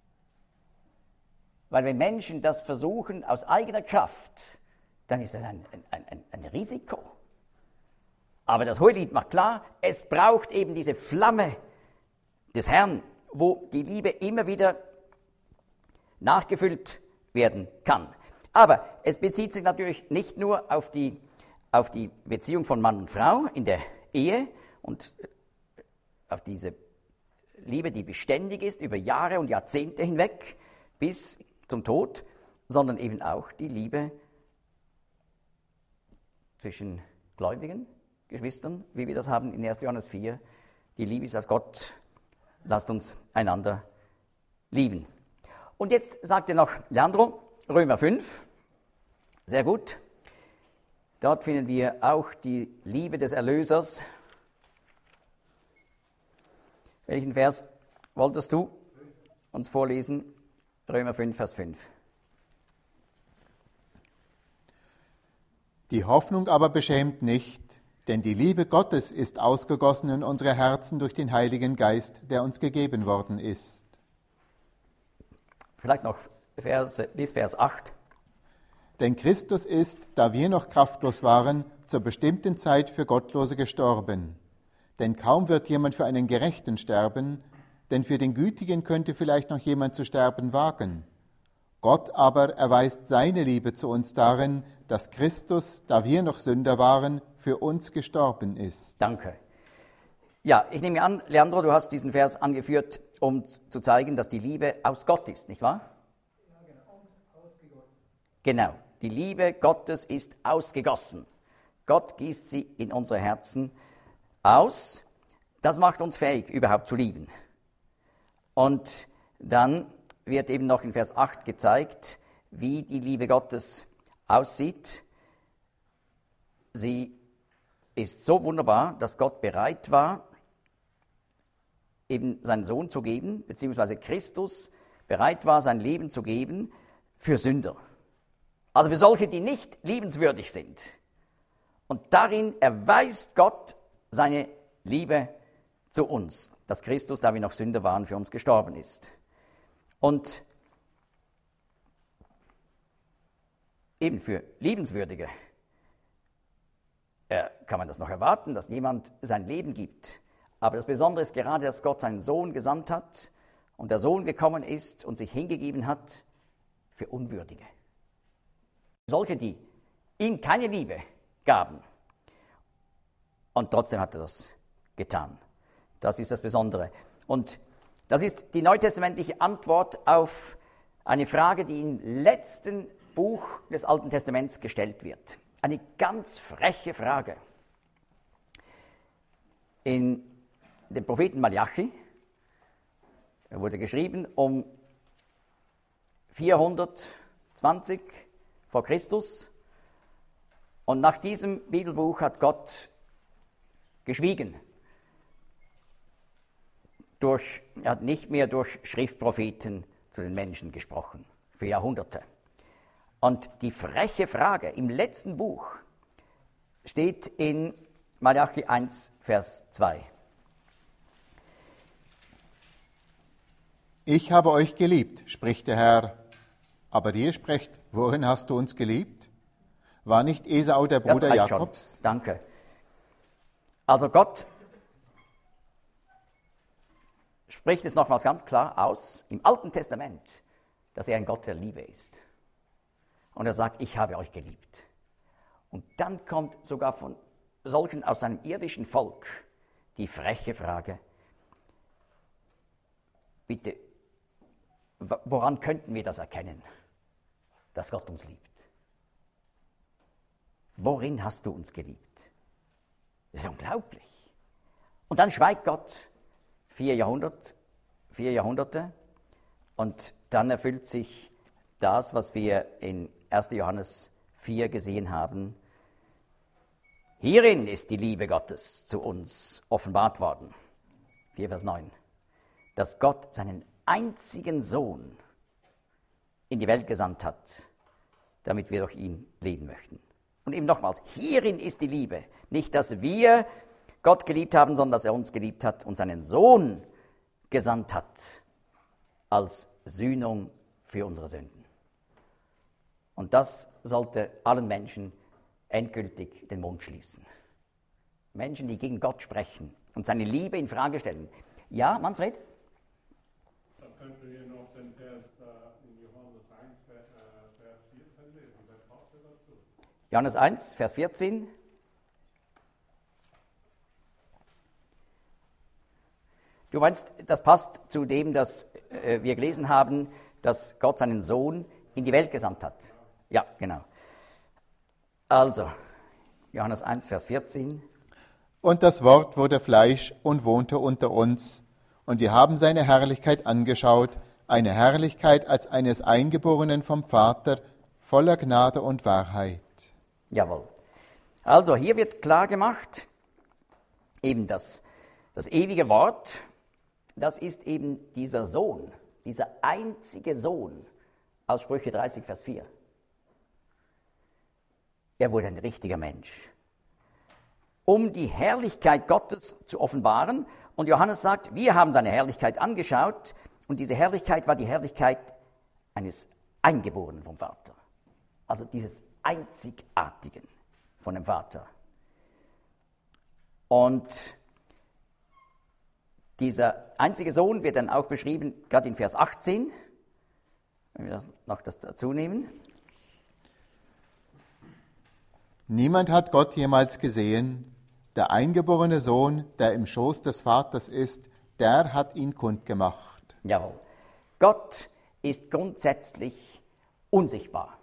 Weil wenn Menschen das versuchen aus eigener Kraft, dann ist das ein, ein, ein, ein Risiko. Aber das Hohelied macht klar, es braucht eben diese Flamme des Herrn, wo die Liebe immer wieder nachgefüllt werden kann. Aber es bezieht sich natürlich nicht nur auf die, auf die Beziehung von Mann und Frau in der Ehe und auf diese Liebe, die beständig ist, über Jahre und Jahrzehnte hinweg bis zum Tod, sondern eben auch die Liebe zwischen gläubigen Geschwistern, wie wir das haben in erster Johannes vier. Die Liebe ist aus Gott, lasst uns einander lieben. Und jetzt sagt er noch Leandro, Römer fünf, sehr gut. Dort finden wir auch die Liebe des Erlösers. Welchen Vers wolltest du uns vorlesen? Römer fünf, Vers fünf. Die Hoffnung aber beschämt nicht, denn die Liebe Gottes ist ausgegossen in unsere Herzen durch den Heiligen Geist, der uns gegeben worden ist. Vielleicht noch Vers, bis Vers acht. Denn Christus ist, da wir noch kraftlos waren, zur bestimmten Zeit für Gottlose gestorben. Denn kaum wird jemand für einen Gerechten sterben, denn für den Gütigen könnte vielleicht noch jemand zu sterben wagen. Gott aber erweist seine Liebe zu uns darin, dass Christus, da wir noch Sünder waren, für uns gestorben ist. Danke. Ja, ich nehme an, Leandro, du hast diesen Vers angeführt, um zu zeigen, dass die Liebe aus Gott ist, nicht wahr? Ja, genau. Und ausgegossen. Genau, die Liebe Gottes ist ausgegossen. Gott gießt sie in unsere Herzen aus. Das macht uns fähig, überhaupt zu lieben. Und dann wird eben noch in Vers acht gezeigt, wie die Liebe Gottes aussieht. Sie ist so wunderbar, dass Gott bereit war, eben seinen Sohn zu geben, beziehungsweise Christus bereit war, sein Leben zu geben für Sünder. Also für solche, die nicht liebenswürdig sind. Und darin erweist Gott seine Liebe zu uns, dass Christus, da wir noch Sünder waren, für uns gestorben ist. Und eben für Liebenswürdige äh, kann man das noch erwarten, dass jemand sein Leben gibt. Aber das Besondere ist gerade, dass Gott seinen Sohn gesandt hat und der Sohn gekommen ist und sich hingegeben hat für Unwürdige. Solche, die ihm keine Liebe gaben. Und trotzdem hat er das getan. Das ist das Besondere. Und das ist die neutestamentliche Antwort auf eine Frage, die im letzten Buch des Alten Testaments gestellt wird. Eine ganz freche Frage. In dem Propheten Malachi, er wurde geschrieben um vierhundertzwanzig vor Christus, und nach diesem Bibelbuch hat Gott geschwiegen. Durch, er hat nicht mehr durch Schriftpropheten zu den Menschen gesprochen, für Jahrhunderte. Und die freche Frage im letzten Buch steht in Malachi eins, Vers zwei. Ich habe euch geliebt, spricht der Herr. Aber ihr sprecht, worin hast du uns geliebt? War nicht Esau der Bruder Das reicht Jakobs? schon. Danke. Also Gott spricht es nochmals ganz klar aus im Alten Testament, dass er ein Gott der Liebe ist. Und er sagt, ich habe euch geliebt. Und dann kommt sogar von solchen aus seinem irdischen Volk die freche Frage, bitte, woran könnten wir das erkennen, dass Gott uns liebt? Worin hast du uns geliebt? Das ist unglaublich. Und dann schweigt Gott vier Jahrhunderte, vier Jahrhunderte und dann erfüllt sich das, was wir in erster Johannes vier gesehen haben. Hierin ist die Liebe Gottes zu uns offenbart worden. vier Vers neun. Dass Gott seinen einzigen Sohn in die Welt gesandt hat, damit wir durch ihn leben möchten. Und eben nochmals, hierin ist die Liebe. Nicht, dass wir Gott geliebt haben, sondern dass er uns geliebt hat und seinen Sohn gesandt hat als Sühnung für unsere Sünden. Und das sollte allen Menschen endgültig den Mund schließen. Menschen, die gegen Gott sprechen und seine Liebe in Frage stellen. Ja, Manfred? Dann könnten wir noch den Vers in Johannes eins, Vers vierzehn lesen. Wer passt dazu? Johannes eins, Vers vierzehn. Du meinst, das passt zu dem, dass äh, wir gelesen haben, dass Gott seinen Sohn in die Welt gesandt hat. Ja, genau. Also, Johannes eins, Vers vierzehn. Und das Wort wurde Fleisch und wohnte unter uns, und wir haben seine Herrlichkeit angeschaut, eine Herrlichkeit als eines Eingeborenen vom Vater, voller Gnade und Wahrheit. Jawohl. Also, hier wird klar gemacht, eben das, das ewige Wort, das ist eben dieser Sohn, dieser einzige Sohn aus Sprüche dreißig, Vers vier. Er wurde ein richtiger Mensch, um die Herrlichkeit Gottes zu offenbaren. Und Johannes sagt, wir haben seine Herrlichkeit angeschaut und diese Herrlichkeit war die Herrlichkeit eines Eingeborenen vom Vater. Also dieses Einzigartigen von dem Vater. Und dieser einzige Sohn wird dann auch beschrieben, gerade in Vers achtzehn. Wenn wir das noch das dazu nehmen. Niemand hat Gott jemals gesehen. Der eingeborene Sohn, der im Schoß des Vaters ist, der hat ihn kundgemacht. Jawohl. Gott ist grundsätzlich unsichtbar.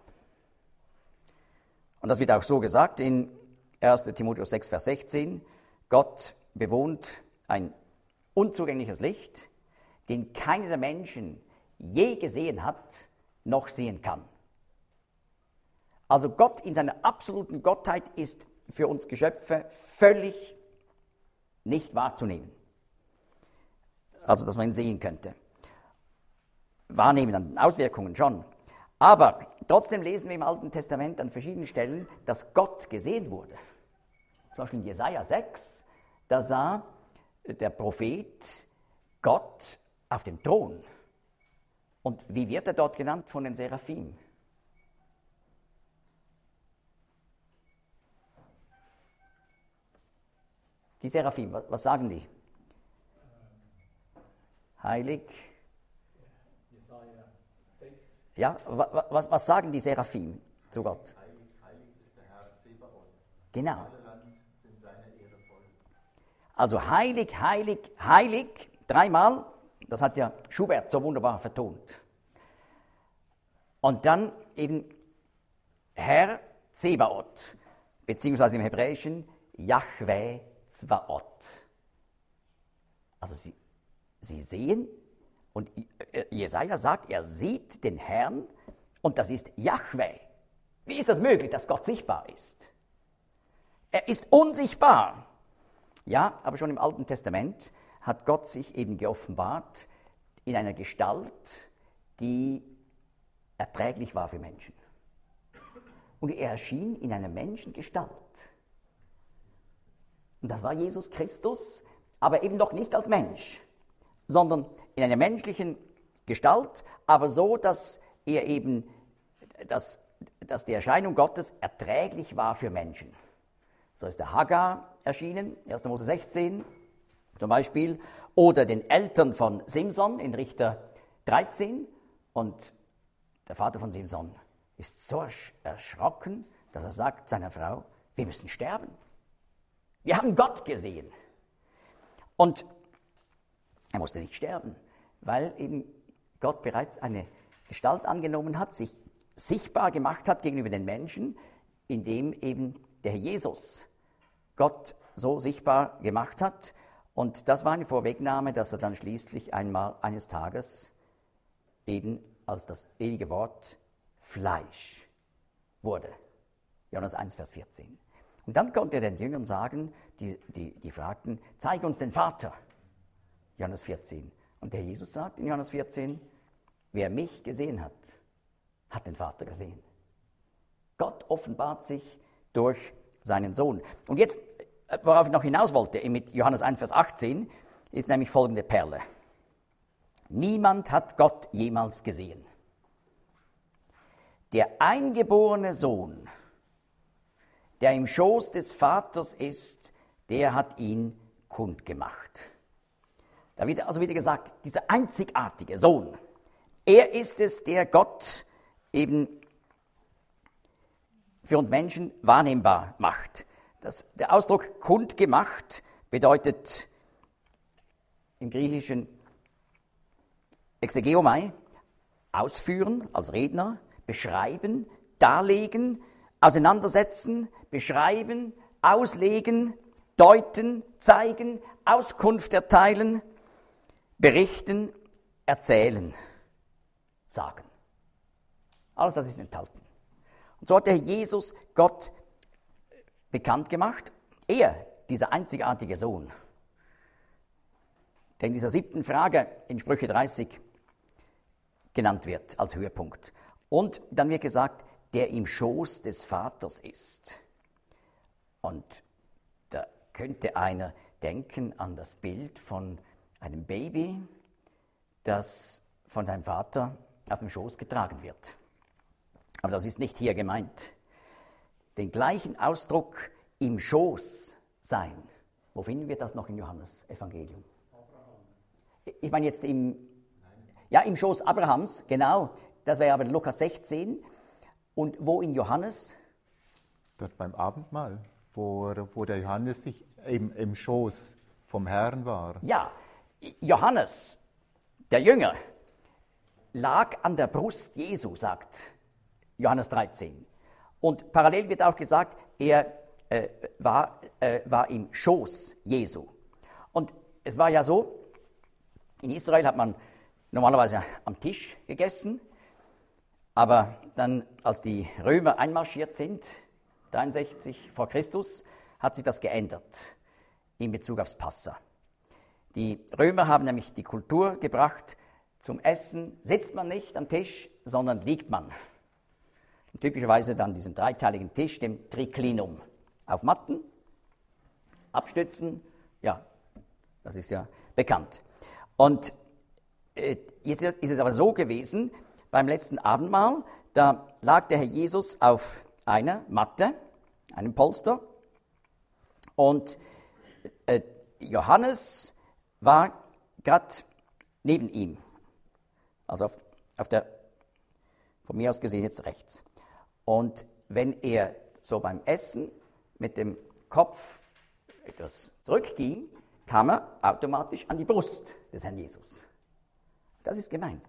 Und das wird auch so gesagt in erster Timotheus sechs, Vers sechzehn. Gott bewohnt ein unzugängliches Licht, den keiner der Menschen je gesehen hat, noch sehen kann. Also Gott in seiner absoluten Gottheit ist für uns Geschöpfe völlig nicht wahrzunehmen. Also, dass man ihn sehen könnte. Wahrnehmen an den Auswirkungen schon. Aber trotzdem lesen wir im Alten Testament an verschiedenen Stellen, dass Gott gesehen wurde. Zum Beispiel in Jesaja sechs, da sah der Prophet Gott auf dem Thron. Und wie wird er dort genannt von den Seraphim? Die Seraphim, was, was sagen die? Heilig. Jesaja sechs. Ja, wa, was, was sagen die Seraphim zu Gott? Heilig, heilig ist der Herr Zebaoth. Genau. Alle Land sind seiner Ehre voll. Also heilig, heilig, heilig, dreimal, das hat ja Schubert so wunderbar vertont. Und dann eben Herr Zebaoth, beziehungsweise im Hebräischen Jahwe Zvaot. Also sie, sie sehen, und Jesaja sagt, er sieht den Herrn, und das ist Jahwe. Wie ist das möglich, dass Gott sichtbar ist? Er ist unsichtbar. Ja, aber schon im Alten Testament hat Gott sich eben geoffenbart in einer Gestalt, die erträglich war für Menschen. Und er erschien in einer Menschengestalt. Und das war Jesus Christus, aber eben noch nicht als Mensch, sondern in einer menschlichen Gestalt, aber so, dass er eben, dass, dass die Erscheinung Gottes erträglich war für Menschen. So ist der Hagar erschienen, erster Mose sechzehn zum Beispiel, oder den Eltern von Simson in Richter dreizehn. Und der Vater von Simson ist so erschrocken, dass er sagt seiner Frau, wir müssen sterben. Wir haben Gott gesehen. Und er musste nicht sterben, weil eben Gott bereits eine Gestalt angenommen hat, sich sichtbar gemacht hat gegenüber den Menschen, indem eben der Herr Jesus Gott so sichtbar gemacht hat. Und das war eine Vorwegnahme, dass er dann schließlich einmal eines Tages eben als das ewige Wort Fleisch wurde. Johannes eins, Vers vierzehn. Und dann konnte er den Jüngern sagen, die, die, die fragten, zeig uns den Vater. Johannes vierzehn. Und der Jesus sagt in Johannes vierzehn, wer mich gesehen hat, hat den Vater gesehen. Gott offenbart sich durch seinen Sohn. Und jetzt, worauf ich noch hinaus wollte, mit Johannes eins, Vers achtzehn, ist nämlich folgende Perle. Niemand hat Gott jemals gesehen. Der eingeborene Sohn, der im Schoß des Vaters ist, der hat ihn kundgemacht. Da wird also wieder gesagt, dieser einzigartige Sohn, er ist es, der Gott eben für uns Menschen wahrnehmbar macht. Das, der Ausdruck kundgemacht bedeutet im Griechischen exegeomai, ausführen als Redner, beschreiben, darlegen, auseinandersetzen, beschreiben, auslegen, deuten, zeigen, Auskunft erteilen, berichten, erzählen, sagen. Alles das ist enthalten. Und so hat der Jesus Gott bekannt gemacht. Er, dieser einzigartige Sohn, der in dieser siebten Frage in Sprüche dreißig genannt wird als Höhepunkt. Und dann wird gesagt, der im Schoß des Vaters ist. Und da könnte einer denken an das Bild von einem Baby, das von seinem Vater auf dem Schoß getragen wird. Aber das ist nicht hier gemeint. Den gleichen Ausdruck im Schoß sein. Wo finden wir das noch im Johannes-Evangelium? Ich meine jetzt im, ja, im Schoß Abrahams, genau. das wäre aber Lukas sechzehn. Und wo in Johannes? Dort beim Abendmahl, wo, wo der Johannes sich eben im Schoß vom Herrn war. Ja, Johannes, der Jünger, lag an der Brust Jesu, sagt Johannes dreizehn. Und parallel wird auch gesagt, er äh, war, äh, war im Schoß Jesu. Und es war ja so, in Israel hat man normalerweise am Tisch gegessen, aber dann, als die Römer einmarschiert sind, dreiundsechzig vor Christus, hat sich das geändert in Bezug aufs Passa. Die Römer haben nämlich die Kultur gebracht, zum Essen sitzt man nicht am Tisch, sondern liegt man. Und typischerweise dann diesen dreiteiligen Tisch, dem Triclinum, auf Matten, abstützen, ja, das ist ja bekannt. Und äh, jetzt ist es aber so gewesen, beim letzten Abendmahl, da lag der Herr Jesus auf einer Matte, einem Polster, und äh, Johannes war gerade neben ihm, also auf, auf der, von mir aus gesehen jetzt rechts. Und wenn er so beim Essen mit dem Kopf etwas zurückging, kam er automatisch an die Brust des Herrn Jesus. Das ist gemeint.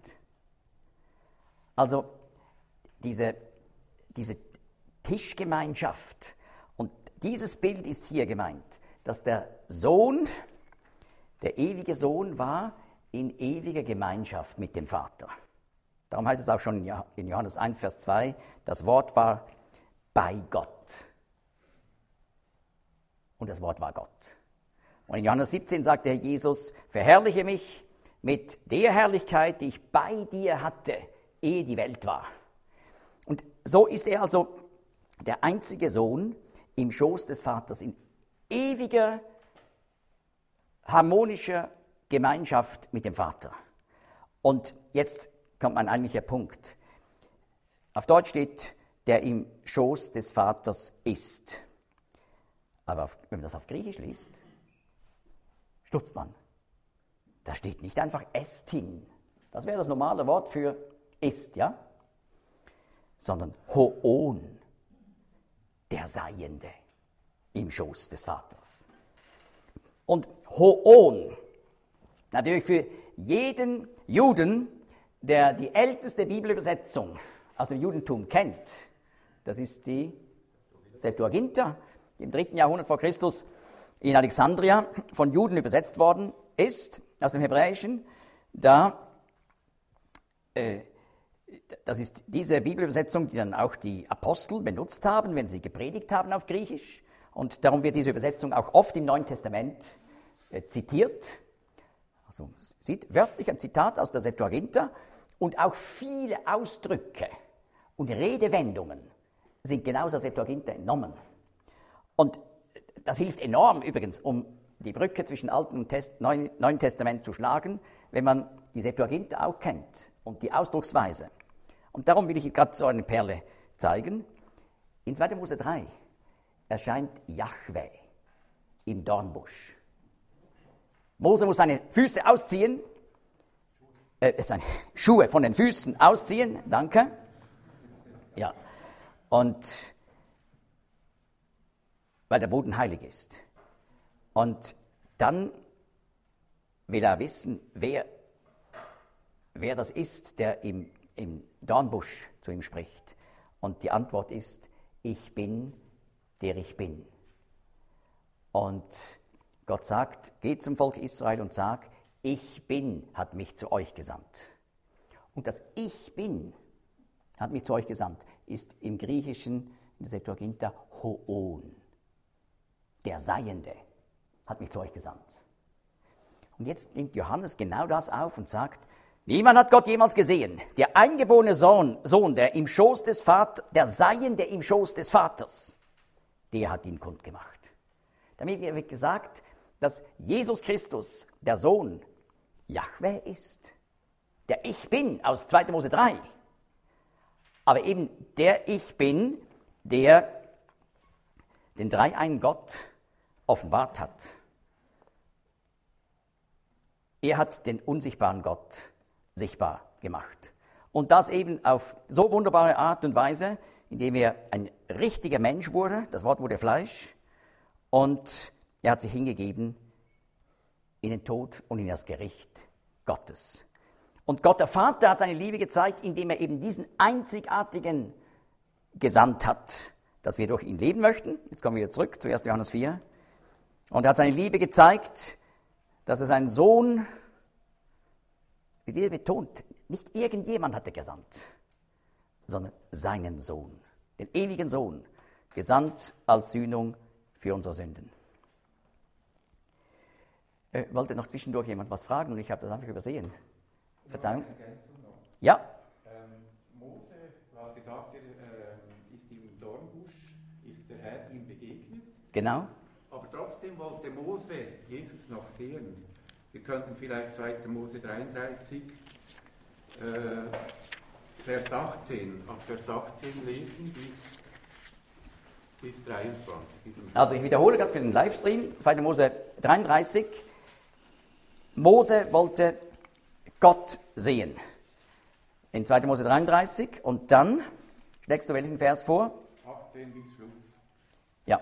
Also diese, diese Tischgemeinschaft, und dieses Bild ist hier gemeint, dass der Sohn, der ewige Sohn war in ewiger Gemeinschaft mit dem Vater. Darum heißt es auch schon in Johannes eins, Vers zwei, das Wort war bei Gott. Und das Wort war Gott. Und in Johannes siebzehn sagt der Herr Jesus, verherrliche mich mit der Herrlichkeit, die ich bei dir hatte, ehe die Welt war. Und so ist er also der einzige Sohn im Schoß des Vaters in ewiger, harmonischer Gemeinschaft mit dem Vater. Und jetzt kommt mein eigentlicher Punkt. Auf Deutsch steht, der im Schoß des Vaters ist. Aber auf, wenn man das auf Griechisch liest, stutzt man. Da steht nicht einfach estin. Das wäre das normale Wort für ist, ja? Sondern hoon, der Seiende im Schoß des Vaters. Und hoon, natürlich für jeden Juden, der die älteste Bibelübersetzung aus dem Judentum kennt, das ist die Septuaginta, die im dritten Jahrhundert vor Christus in Alexandria von Juden übersetzt worden ist, aus dem Hebräischen. Da, äh, das ist diese Bibelübersetzung, die dann auch die Apostel benutzt haben, wenn sie gepredigt haben auf Griechisch. Und darum wird diese Übersetzung auch oft im Neuen Testament äh, zitiert. Also sieht wörtlich ein Zitat aus der Septuaginta. Und auch viele Ausdrücke und Redewendungen sind genau aus der Septuaginta entnommen. Und das hilft enorm übrigens, um die Brücke zwischen Alten und Test, Neuen, Neuen Testament zu schlagen, wenn man die Septuaginta auch kennt und die Ausdrucksweise. Und darum will ich gerade so eine Perle zeigen. In zweiter Mose drei erscheint Jahwe im Dornbusch. Mose muss seine Füße ausziehen, äh, seine Schuhe von den Füßen ausziehen, danke. Ja, und weil der Boden heilig ist. Und dann will er wissen, wer, wer das ist, der im, im Dornbusch zu ihm spricht. Und die Antwort ist, ich bin, der ich bin. Und Gott sagt, geh zum Volk Israel und sag, ich bin, hat mich zu euch gesandt. Und das Ich bin, hat mich zu euch gesandt, ist im Griechischen, in der Septuaginta, hoon. Der Seiende hat mich zu euch gesandt. Und jetzt nimmt Johannes genau das auf und sagt, niemand hat Gott jemals gesehen. Der eingeborene Sohn, Sohn, der im Schoß des Vaters, der Seiende im Schoß des Vaters, der hat ihn kundgemacht. Damit wird gesagt, dass Jesus Christus, der Sohn, Jahwe ist. Der Ich Bin aus zweiter Mose drei. Aber eben der Ich Bin, der den dreieinen Gott offenbart hat. Er hat den unsichtbaren Gott sichtbar gemacht. Und das eben auf so wunderbare Art und Weise, indem er ein richtiger Mensch wurde, das Wort wurde Fleisch, und er hat sich hingegeben in den Tod und in das Gericht Gottes. Und Gott der Vater hat seine Liebe gezeigt, indem er eben diesen einzigartigen gesandt hat, dass wir durch ihn leben möchten. Jetzt kommen wir wieder zurück zu ersten Johannes vier. Und er hat seine Liebe gezeigt, dass er seinen Sohn, wie wir betont, nicht irgendjemand hat er gesandt, sondern seinen Sohn, den ewigen Sohn, gesandt als Sühnung für unsere Sünden. Äh, wollte noch zwischendurch jemand was fragen und ich habe das einfach übersehen. Verzeihung? Ja. Ähm, Mose, du hast gesagt, er äh, ist im Dornbusch, ist der Herr ihm begegnet. Genau. Aber trotzdem wollte Mose Jesus noch sehen. Wir könnten vielleicht zweiter Mose dreiunddreißig, äh, Vers achtzehn, ab Vers achtzehn lesen bis, bis dreiundzwanzig. Also ich wiederhole gerade für den Livestream, zweiter Mose dreiunddreißig. Mose wollte Gott sehen. In zweiter Mose dreiunddreißig. Und dann, schlägst du welchen Vers vor? achtzehn bis Schluss. Ja.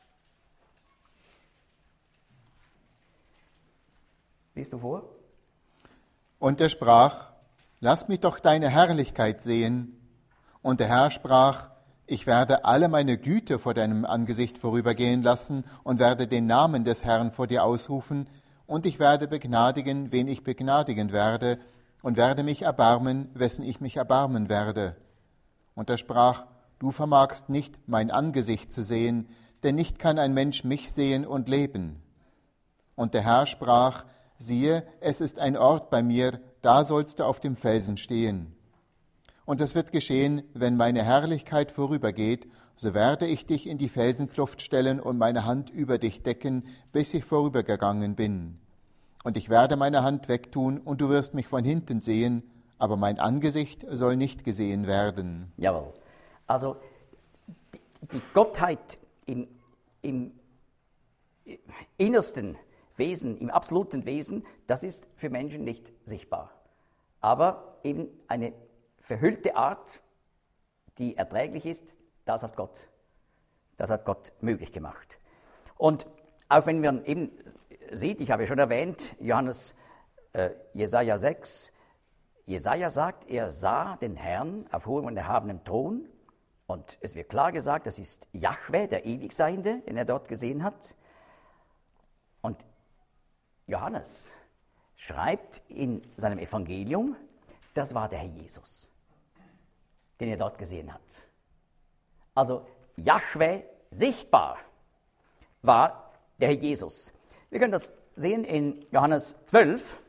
Liest du vor? Und er sprach, lass mich doch deine Herrlichkeit sehen. Und der Herr sprach, ich werde alle meine Güte vor deinem Angesicht vorübergehen lassen und werde den Namen des Herrn vor dir ausrufen, und ich werde begnadigen, wen ich begnadigen werde, und werde mich erbarmen, wessen ich mich erbarmen werde. Und er sprach, du vermagst nicht, mein Angesicht zu sehen, denn nicht kann ein Mensch mich sehen und leben. Und der Herr sprach, siehe, es ist ein Ort bei mir, da sollst du auf dem Felsen stehen. Und es wird geschehen, wenn meine Herrlichkeit vorübergeht, so werde ich dich in die Felsenkluft stellen und meine Hand über dich decken, bis ich vorübergegangen bin. Und ich werde meine Hand wegtun, und du wirst mich von hinten sehen, aber mein Angesicht soll nicht gesehen werden. Jawohl. Also die Gottheit im, im innersten Wesen, im absoluten Wesen, das ist für Menschen nicht sichtbar. Aber eben eine verhüllte Art, die erträglich ist, das hat Gott, das hat Gott möglich gemacht. Und auch wenn man eben sieht, ich habe ja schon erwähnt, Johannes, äh, Jesaja sechs, Jesaja sagt, er sah den Herrn auf hohem und erhabenem Thron, und es wird klar gesagt, das ist Jahwe, der Ewigseiende, den er dort gesehen hat. Und Johannes schreibt in seinem Evangelium, das war der Herr Jesus, den er dort gesehen hat. Also Jahwe sichtbar war der Herr Jesus. Wir können das sehen in Johannes zwölf.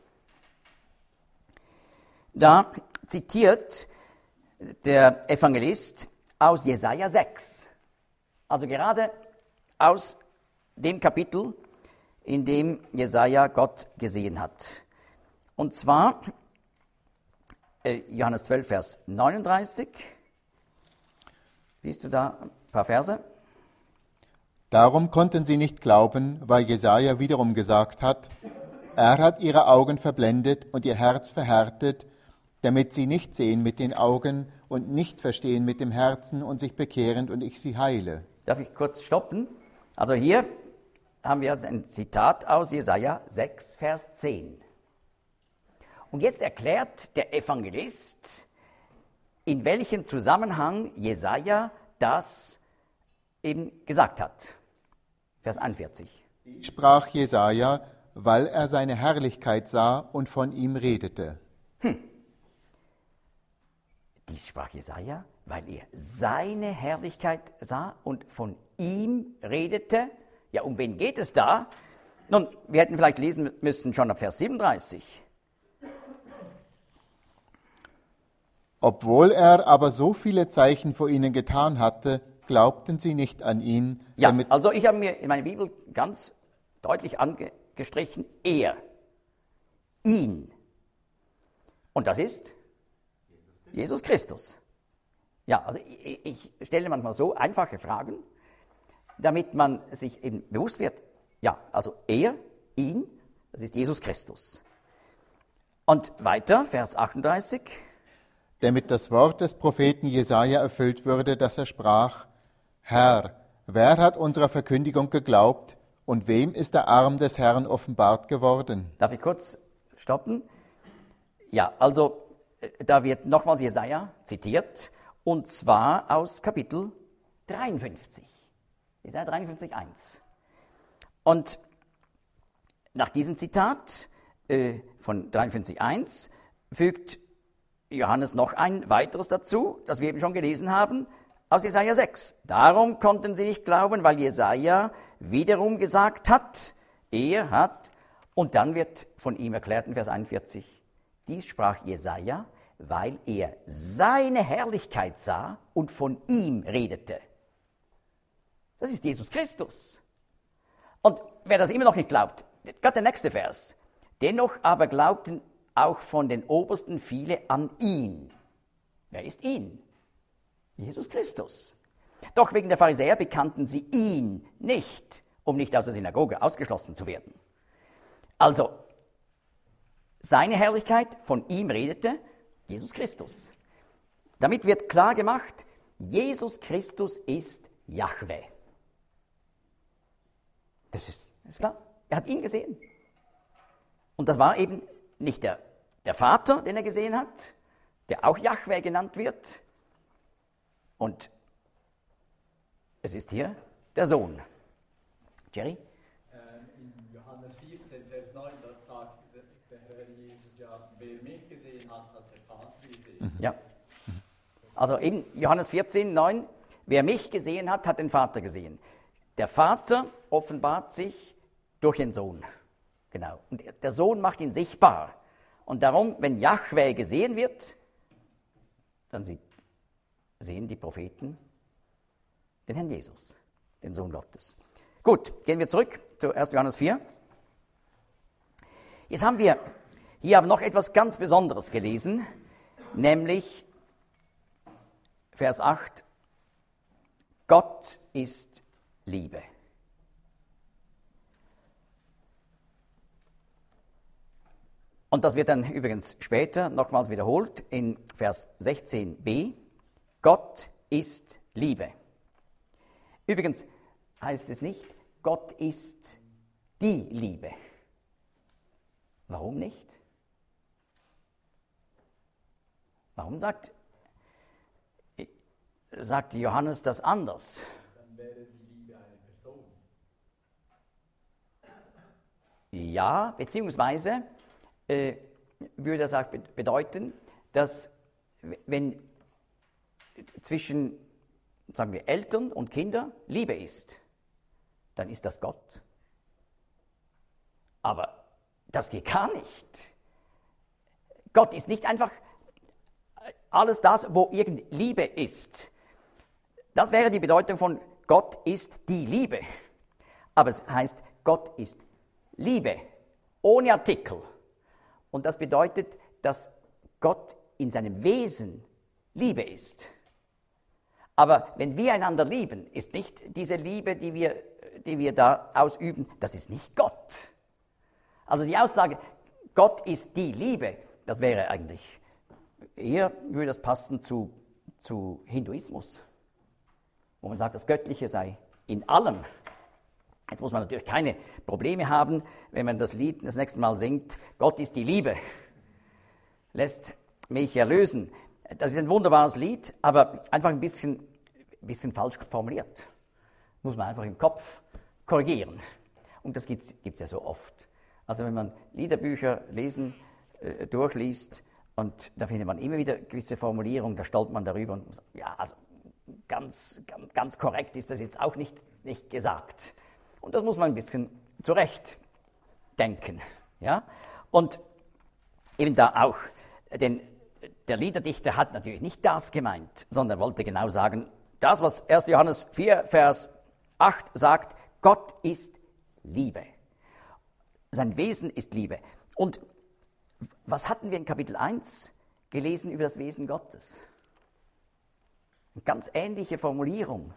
Da zitiert der Evangelist aus Jesaja sechs. Also gerade aus dem Kapitel, in dem Jesaja Gott gesehen hat. Und zwar äh, Johannes zwölf, Vers neununddreißig. Liest du da ein paar Verse? Darum konnten sie nicht glauben, weil Jesaja wiederum gesagt hat, er hat ihre Augen verblendet und ihr Herz verhärtet, damit sie nicht sehen mit den Augen und nicht verstehen mit dem Herzen und sich bekehren und ich sie heile. Darf ich kurz stoppen? Also hier haben wir jetzt ein Zitat aus Jesaja sechs, Vers zehn. Und jetzt erklärt der Evangelist, in welchem Zusammenhang Jesaja das eben gesagt hat. Vers einundvierzig. Sprach Jesaja, weil er seine Herrlichkeit sah und von ihm redete. Hm. Dies sprach Jesaja, weil er seine Herrlichkeit sah und von ihm redete. Ja, um wen geht es da? Nun, wir hätten vielleicht lesen müssen schon ab Vers siebenunddreißig. Obwohl er aber so viele Zeichen vor ihnen getan hatte, glaubten sie nicht an ihn. Ja, damit also ich habe mir in meiner Bibel ganz deutlich angestrichen, er, ihn. Und das ist Jesus Christus. Ja, also ich, ich stelle manchmal so einfache Fragen, damit man sich eben bewusst wird, ja, also er, ihn, das ist Jesus Christus. Und weiter, Vers achtunddreißig. damit das Wort des Propheten Jesaja erfüllt würde, dass er sprach: Herr, wer hat unserer Verkündigung geglaubt und wem ist der Arm des Herrn offenbart geworden? Darf ich kurz stoppen? Ja, also da wird nochmals Jesaja zitiert, und zwar aus Kapitel dreiundfünfzig. Jesaja dreiundfünfzig, eins. Und nach diesem Zitat äh, von dreiundfünfzig, eins fügt Johannes noch ein weiteres dazu, das wir eben schon gelesen haben, aus Jesaja sechs. Darum konnten sie nicht glauben, weil Jesaja wiederum gesagt hat, er hat, und dann wird von ihm erklärt in Vers einundvierzig, dies sprach Jesaja, weil er seine Herrlichkeit sah und von ihm redete. Das ist Jesus Christus. Und wer das immer noch nicht glaubt, gerade der nächste Vers. Dennoch aber glaubten auch von den Obersten viele an ihn. Wer ist ihn? Jesus Christus. Doch wegen der Pharisäer bekannten sie ihn nicht, um nicht aus der Synagoge ausgeschlossen zu werden. Also, seine Herrlichkeit, von ihm redete Jesus Christus. Damit wird klar gemacht, Jesus Christus ist Jahwe. Das ist, ist klar. Er hat ihn gesehen. Und das war eben nicht der, der Vater, den er gesehen hat, der auch Jahwe genannt wird. Und es ist hier der Sohn. Jerry? In Johannes vierzehn, Vers neun, da sagt der Herr Jesus ja, wer mich gesehen hat, hat der Vater gesehen. Ja. Also eben Johannes vierzehn, neun, wer mich gesehen hat, hat den Vater gesehen. Der Vater offenbart sich durch den Sohn. Genau. Und der Sohn macht ihn sichtbar. Und darum, wenn Jahwe gesehen wird, dann sieht, sehen die Propheten den Herrn Jesus, den Sohn Gottes. Gut, gehen wir zurück zu ersten Johannes vier. Jetzt haben wir hier aber noch etwas ganz Besonderes gelesen, nämlich Vers acht. Gott ist Liebe. Und das wird dann übrigens später nochmals wiederholt in Vers sechzehn b. Gott ist Liebe. Übrigens heißt es nicht, Gott ist die Liebe. Warum nicht? Warum sagt, sagt Johannes das anders? Dann wäre die Liebe eine Person. Ja, beziehungsweise äh, würde das auch bedeuten, dass wenn zwischen, sagen wir, Eltern und Kindern Liebe ist, dann ist das Gott. Aber das geht gar nicht. Gott ist nicht einfach alles das, wo irgend Liebe ist. Das wäre die Bedeutung von Gott ist die Liebe. Aber es heißt, Gott ist Liebe, ohne Artikel. Und das bedeutet, dass Gott in seinem Wesen Liebe ist. Aber wenn wir einander lieben, ist nicht diese Liebe, die wir, die wir da ausüben, das ist nicht Gott. Also die Aussage, Gott ist die Liebe, das wäre eigentlich, eher würde das passen zu, zu Hinduismus, wo man sagt, das Göttliche sei in allem. Jetzt muss man natürlich keine Probleme haben, wenn man das Lied das nächste Mal singt, Gott ist die Liebe, lässt mich erlösen. Das ist ein wunderbares Lied, aber einfach ein bisschen, ein bisschen falsch formuliert. Muss man einfach im Kopf korrigieren. Und das gibt es ja so oft. Also wenn man Liederbücher lesen, äh, durchliest, und da findet man immer wieder gewisse Formulierungen, da stolpert man darüber und sagt, ja, also ganz, ganz, ganz korrekt ist das jetzt auch nicht, nicht gesagt. Und das muss man ein bisschen zurecht denken. Ja? Und eben da auch, denn der Liederdichter hat natürlich nicht das gemeint, sondern wollte genau sagen, das, was erster Johannes vier, Vers acht sagt, Gott ist Liebe. Sein Wesen ist Liebe. Und was hatten wir in Kapitel eins gelesen über das Wesen Gottes? Eine ganz ähnliche Formulierung.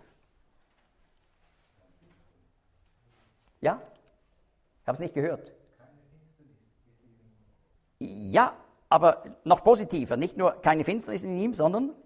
Ja? Ich habe es nicht gehört. Ja, aber noch positiver, nicht nur keine Finsternis in ihm, sondern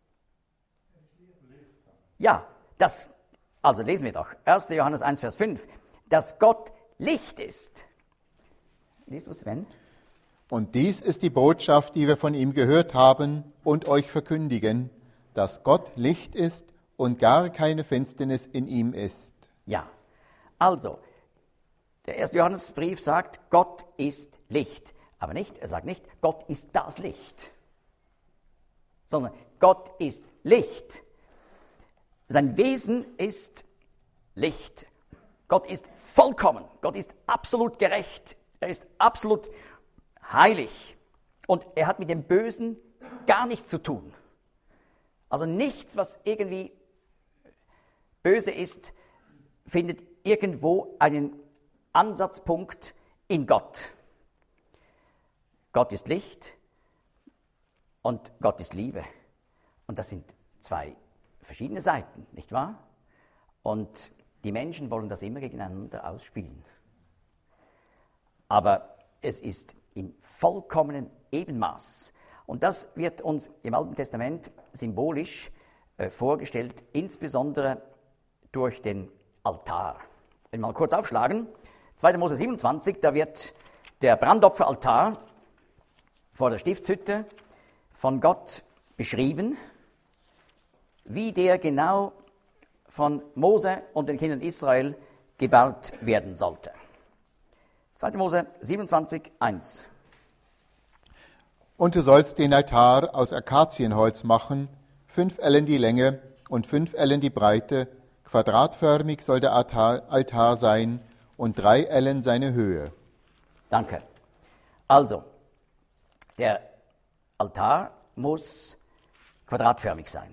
ja, das, also lesen wir doch, erster Johannes eins, Vers fünf, dass Gott Licht ist. Liest du, Sven? Und dies ist die Botschaft, die wir von ihm gehört haben und euch verkündigen, dass Gott Licht ist und gar keine Finsternis in ihm ist. Ja, also, der erste Johannesbrief sagt, Gott ist Licht. Aber nicht, er sagt nicht, Gott ist das Licht, sondern Gott ist Licht. Sein Wesen ist Licht. Gott ist vollkommen, Gott ist absolut gerecht, er ist absolut heilig und er hat mit dem Bösen gar nichts zu tun. Also nichts, was irgendwie böse ist, findet irgendwo einen Ansatzpunkt in Gott. Gott ist Licht und Gott ist Liebe. Und das sind zwei verschiedene Seiten, nicht wahr? Und die Menschen wollen das immer gegeneinander ausspielen. Aber es ist in vollkommenem Ebenmaß. Und das wird uns im Alten Testament symbolisch äh, vorgestellt, insbesondere durch den Altar. Wenn wir mal kurz aufschlagen, zweiter Mose siebenundzwanzig, da wird der Brandopferaltar vor der Stiftshütte von Gott beschrieben, wie der genau von Mose und den Kindern Israel gebaut werden sollte. zweiter Mose siebenundzwanzig, eins. Und du sollst den Altar aus Akazienholz machen, fünf Ellen die Länge und fünf Ellen die Breite, quadratförmig soll der Altar, Altar sein und drei Ellen seine Höhe. Danke. Also, der Altar muss quadratförmig sein.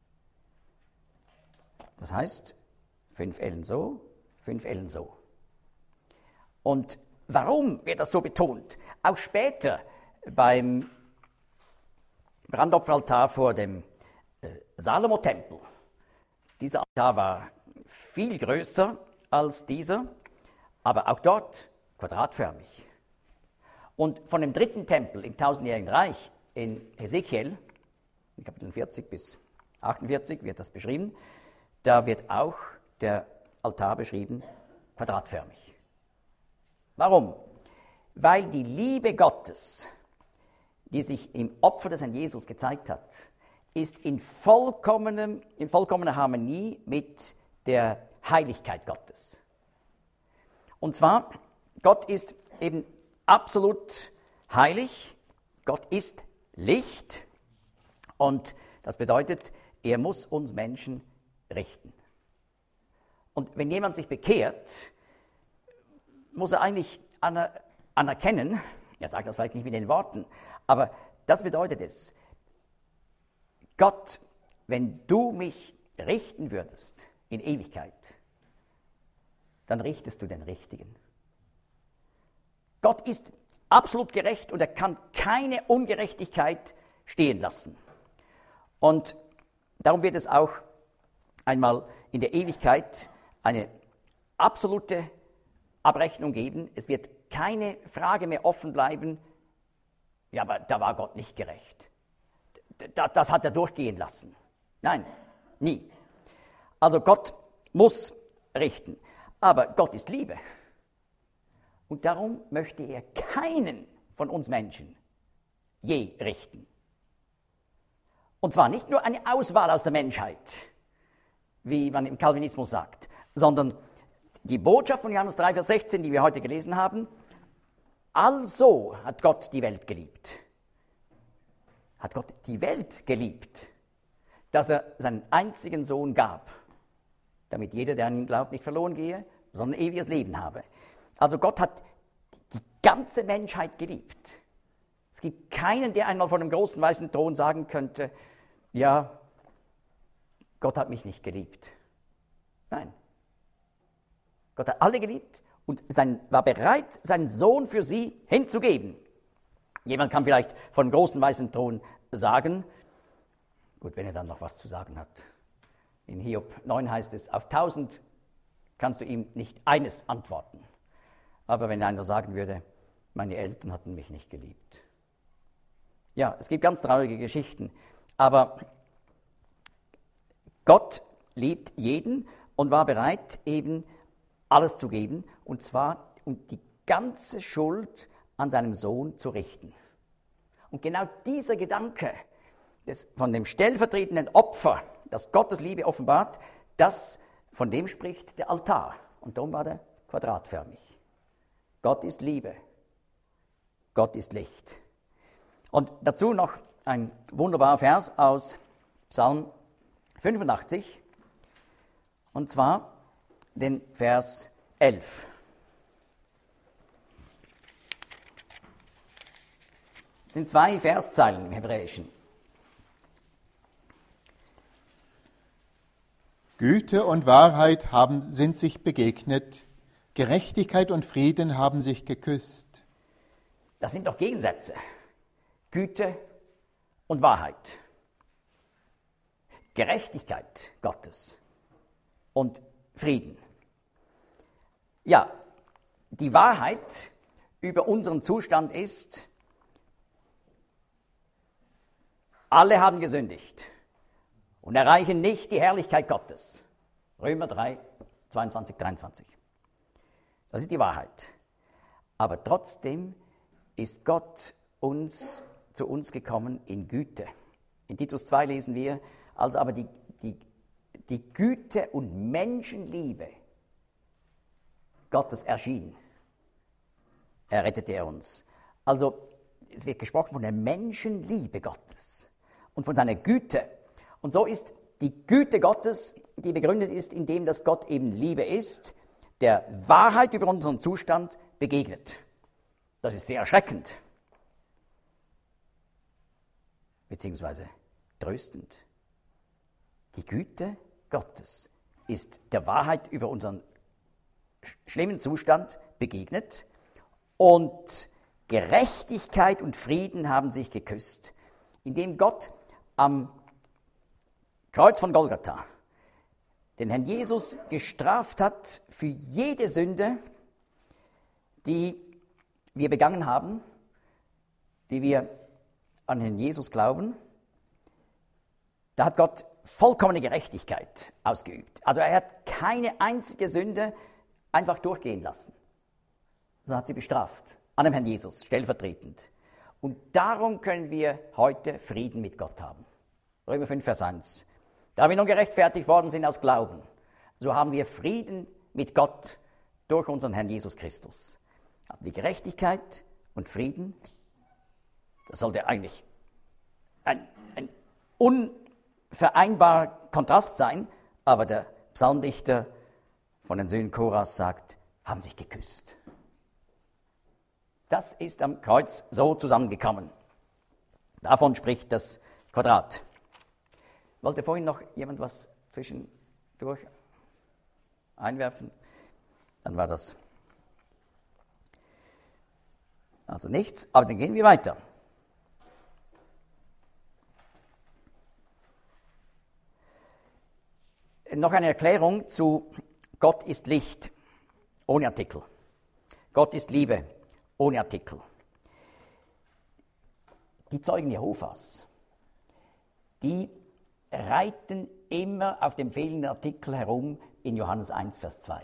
Das heißt, fünf Ellen so, fünf Ellen so. Und warum wird das so betont? Auch später beim Brandopferaltar vor dem äh, Salomo-Tempel. Dieser Altar war viel größer als dieser, aber auch dort quadratförmig. Und von dem dritten Tempel im tausendjährigen Reich in Hesekiel, in Kapitel vierzig bis achtundvierzig wird das beschrieben, da wird auch der Altar beschrieben, quadratförmig. Warum? Weil die Liebe Gottes, die sich im Opfer des Herrn Jesus gezeigt hat, ist in, vollkommenem, in vollkommener Harmonie mit der Heiligkeit Gottes. Und zwar, Gott ist eben absolut heilig, Gott ist Licht und das bedeutet, er muss uns Menschen richten. Und wenn jemand sich bekehrt, muss er eigentlich aner- anerkennen, er sagt das vielleicht nicht mit den Worten, aber das bedeutet es, Gott, wenn du mich richten würdest in Ewigkeit, dann richtest du den Richtigen. Gott ist absolut gerecht und er kann keine Ungerechtigkeit stehen lassen. Und darum wird es auch einmal in der Ewigkeit eine absolute Abrechnung geben. Es wird keine Frage mehr offen bleiben, ja, aber da war Gott nicht gerecht. Das hat er durchgehen lassen. Nein, nie. Also Gott muss richten. Aber Gott ist Liebe. Und darum möchte er keinen von uns Menschen je richten. Und zwar nicht nur eine Auswahl aus der Menschheit, wie man im Calvinismus sagt, sondern die Botschaft von Johannes drei, Vers sechzehn, die wir heute gelesen haben, also hat Gott die Welt geliebt. Hat Gott die Welt geliebt, dass er seinen einzigen Sohn gab, damit jeder, der an ihn glaubt, nicht verloren gehe, sondern ewiges Leben habe. Also Gott hat die ganze Menschheit geliebt. Es gibt keinen, der einmal vor dem großen weißen Thron sagen könnte, ja, Gott hat mich nicht geliebt. Nein. Gott hat alle geliebt und sein, war bereit, seinen Sohn für sie hinzugeben. Jemand kann vielleicht von dem großen weißen Thron sagen, gut, wenn er dann noch was zu sagen hat. In Hiob neun heißt es, auf tausend kannst du ihm nicht eines antworten. Aber wenn einer sagen würde, meine Eltern hatten mich nicht geliebt. Ja, es gibt ganz traurige Geschichten, aber Gott liebt jeden und war bereit, eben alles zu geben, und zwar um die ganze Schuld an seinem Sohn zu richten. Und genau dieser Gedanke des, von dem stellvertretenden Opfer, das Gottes Liebe offenbart, das, von dem spricht der Altar. Und darum war der quadratförmig. Gott ist Liebe. Gott ist Licht. Und dazu noch ein wunderbarer Vers aus Psalm fünfundachtzig, und zwar den Vers elf. Es sind zwei Verszeilen im Hebräischen. Güte und Wahrheit haben, sind sich begegnet, Gerechtigkeit und Frieden haben sich geküsst. Das sind doch Gegensätze. Güte und Wahrheit. Gerechtigkeit Gottes und Frieden. Ja, die Wahrheit über unseren Zustand ist, alle haben gesündigt und erreichen nicht die Herrlichkeit Gottes. Römer drei, zweiundzwanzig, dreiundzwanzig. Das ist die Wahrheit. Aber trotzdem ist Gott uns, zu uns gekommen in Güte. In Titus zwei lesen wir, als aber die, die, die Güte und Menschenliebe Gottes erschien, errettete er uns. Also es wird gesprochen von der Menschenliebe Gottes und von seiner Güte. Und so ist die Güte Gottes, die begründet ist, indem dass Gott eben Liebe ist, der Wahrheit über unseren Zustand begegnet. Das ist sehr erschreckend, beziehungsweise tröstend. Die Güte Gottes ist der Wahrheit über unseren schlimmen Zustand begegnet, und Gerechtigkeit und Frieden haben sich geküsst, indem Gott am Kreuz von Golgatha den Herrn Jesus gestraft hat für jede Sünde, die wir begangen haben, die wir an Herrn Jesus glauben. Da hat Gott vollkommene Gerechtigkeit ausgeübt. Also er hat keine einzige Sünde einfach durchgehen lassen, sondern hat sie bestraft an dem Herrn Jesus, stellvertretend. Und darum können wir heute Frieden mit Gott haben. Römer fünf, Vers eins. Da wir nun gerechtfertigt worden sind aus Glauben, so haben wir Frieden mit Gott durch unseren Herrn Jesus Christus. Also die Gerechtigkeit und Frieden, das sollte eigentlich ein, ein unvereinbarer Kontrast sein, aber der Psalmdichter von den Söhnen Koras sagt, haben sich geküsst. Das ist am Kreuz so zusammengekommen. Davon spricht das Quadrat. Wollte vorhin noch jemand was zwischendurch einwerfen? Dann war das also nichts, aber dann gehen wir weiter. Noch eine Erklärung zu Gott ist Licht, ohne Artikel. Gott ist Liebe, ohne Artikel. Die Zeugen Jehovas, die reiten immer auf dem fehlenden Artikel herum in Johannes eins, Vers zwei.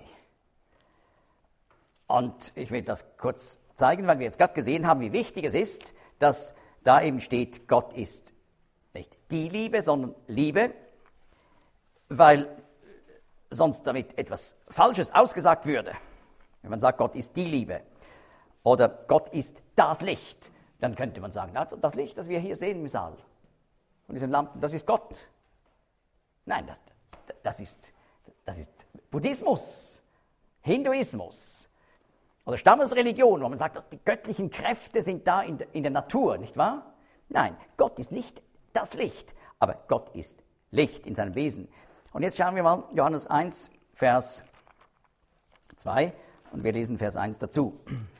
Und ich will das kurz zeigen, weil wir jetzt gerade gesehen haben, wie wichtig es ist, dass da eben steht, Gott ist nicht die Liebe, sondern Liebe, weil sonst damit etwas Falsches ausgesagt würde. Wenn man sagt, Gott ist die Liebe oder Gott ist das Licht, dann könnte man sagen, na, das Licht, das wir hier sehen im Saal, von diesen Lampen, das ist Gott. Nein, das, das, ist, das ist Buddhismus, Hinduismus oder Stammesreligion, wo man sagt, die göttlichen Kräfte sind da in der, in der Natur, nicht wahr? Nein, Gott ist nicht das Licht, aber Gott ist Licht in seinem Wesen. Und jetzt schauen wir mal Johannes eins, Vers zwei, und wir lesen Vers eins dazu.